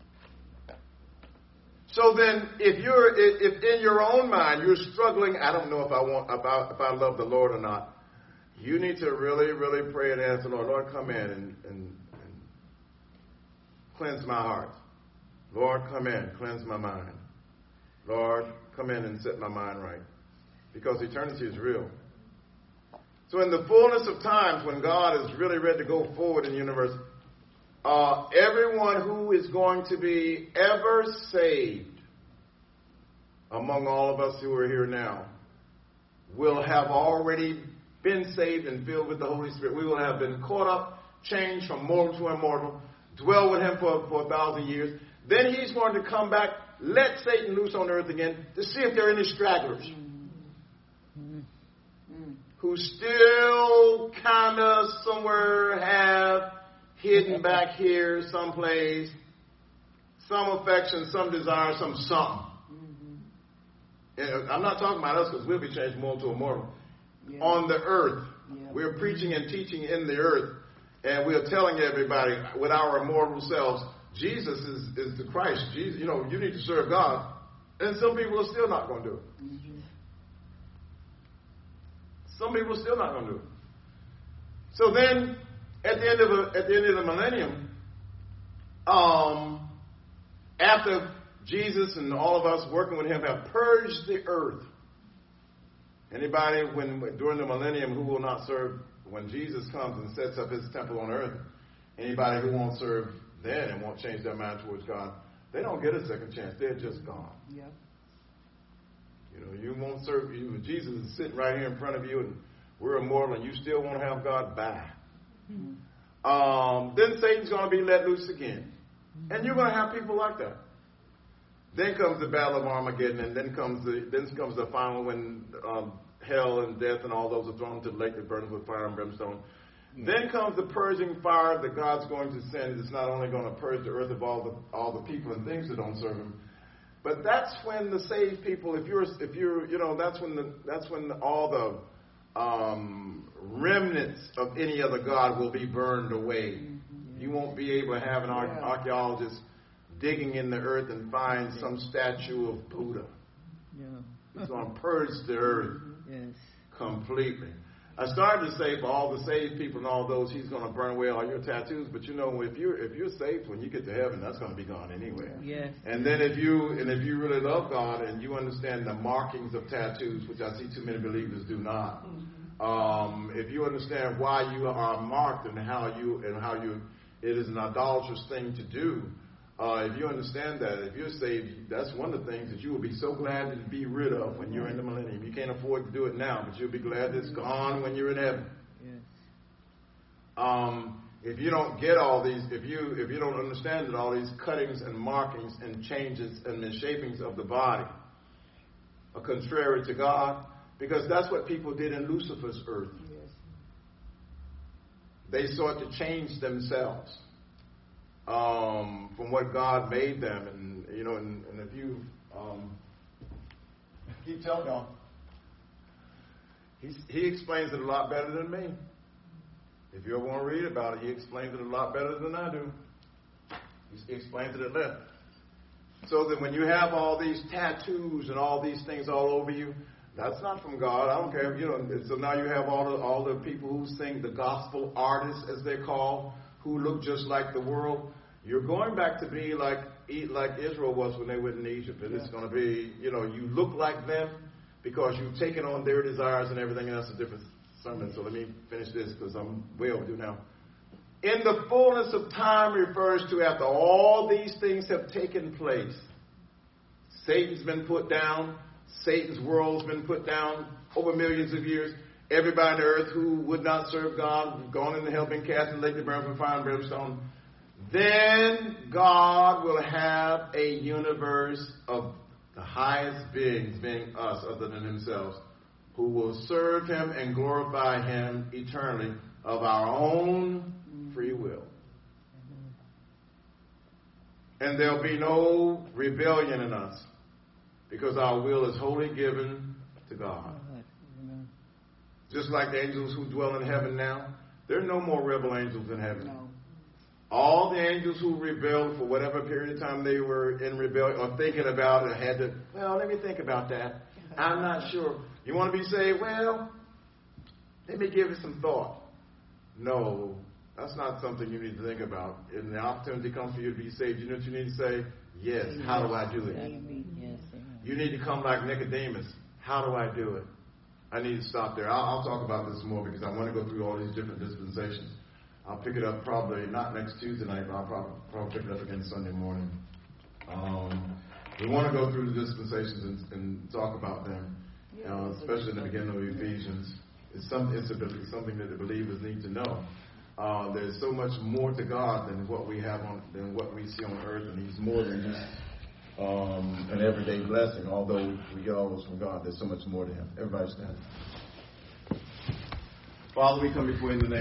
So then, if you're, if in your own mind you're struggling, I don't know if I want, if I, if I love the Lord or not. You need to really, really pray and ask the Lord, Lord, come in and, and, and cleanse my heart. Lord, come in, cleanse my mind. Lord, come in and set my mind right. Because eternity is real. So in the fullness of times, when God is really ready to go forward in the universe, uh, everyone who is going to be ever saved among all of us who are here now will have already been saved and filled with the Holy Spirit. We will have been caught up, changed from mortal to immortal, dwell with him for, for a thousand years. Then he's going to come back, let Satan loose on earth again to see if there are any stragglers mm-hmm. who still kind of somewhere have hidden back here someplace, some affection, some desire, some something. Mm-hmm. I'm not talking about us because we'll be changed mortal to immortal. Yeah. On the earth. Yeah. We're preaching and teaching in the earth, and we're telling everybody with our immortal selves, Jesus is, is the Christ. Jesus, you know, you need to serve God. And some people are still not going to do it. Mm-hmm. Some people are still not going to do it. So then, at the end of the, at the end of the millennium, um, after Jesus and all of us working with him have purged the earth, anybody when during the millennium who will not serve when Jesus comes and sets up his temple on earth, anybody who won't serve then and won't change their mind towards God, they don't get a second chance. They're just gone. Yep. You know, you won't serve you. Jesus is sitting right here in front of you, and we're immortal, and you still won't have God back. Mm-hmm. Um, then Satan's going to be let loose again, mm-hmm. and you're going to have people like that. Then comes the battle of Armageddon, and then comes the then comes the final when um, hell and death and all those are thrown to the lake that burns with fire and brimstone. Then comes the purging fire that God's going to send. It's not only going to purge the earth of all the all the people and things that don't serve Him, but that's when the saved people, if you're if you're you know that's when the that's when all the um, remnants of any other god will be burned away. Mm-hmm. You won't be able to have an ar- archaeologist digging in the earth and find some statue of Buddha. Yeah. It's going to purge the earth yes. completely. I started to say for all the saved people and all those, he's going to burn away all your tattoos. But you know, if you're if you're saved, when you get to heaven, that's going to be gone anyway. Yes. And then if you and if you really love God and you understand the markings of tattoos, which I see too many believers do not. Mm-hmm. Um, if you understand why you are marked and how you and how you, it is an idolatrous thing to do. Uh, if you understand that, if you're saved, that's one of the things that you will be so glad to be rid of when you're in the millennium. You can't afford to do it now, but you'll be glad it's gone when you're in heaven. Yes. Um, if you don't get all these, if you if you don't understand that all these cuttings and markings and changes and mishapings of the body are contrary to God, because that's what people did in Lucifer's earth. Yes. They sought to change themselves. Um, from what God made them, and you know, and, and if you um, keep telling y'all, he's, he explains it a lot better than me. If you ever want to read about it, he explains it a lot better than I do. He explains it at length. So that when you have all these tattoos and all these things all over you, that's not from God. I don't care. You know. So now you have all the all the people who sing, the gospel artists, as they're called, who look just like the world. You're going back to be like like Israel was when they went in Egypt. And yeah. It's going to be, you know, you look like them because you've taken on their desires and everything, and that's a different sermon. So let me finish this because I'm way overdue now. In the fullness of time refers to after all these things have taken place. Satan's been put down. Satan's world's been put down over millions of years. Everybody on earth who would not serve God, gone into hell, been cast in the lake to burn from fire and brimstone. Then God will have a universe of the highest beings, being us, other than themselves, who will serve him and glorify him eternally of our own free will. And there'll be no rebellion in us because our will is wholly given to God. Just like the angels who dwell in heaven now, there are no more rebel angels in heaven. No. All the angels who rebelled for whatever period of time they were in rebellion or thinking about it had to, well, let me think about that. I'm not sure. You want to be saved? Well, let me give it some thought. No, that's not something you need to think about. And the opportunity comes for you to be saved. You know what you need to say? Yes. How do I do it? Yes. You need to come like Nicodemus. How do I do it? I need to stop there. I'll, I'll talk about this more because I want to go through all these different dispensations. I'll pick it up probably not next Tuesday night, but I'll probably, probably pick it up again Sunday morning. Um, we want to go through the dispensations and, and talk about them, uh, especially in the beginning of Ephesians. It's, some, it's a, something that the believers need to know. Uh, there's so much more to God than what we have on, than what we see on earth, and He's more than just um, an everyday blessing. Although we, we get all those from God, there's so much more to Him. Everybody stand. Father, we come before you in the name.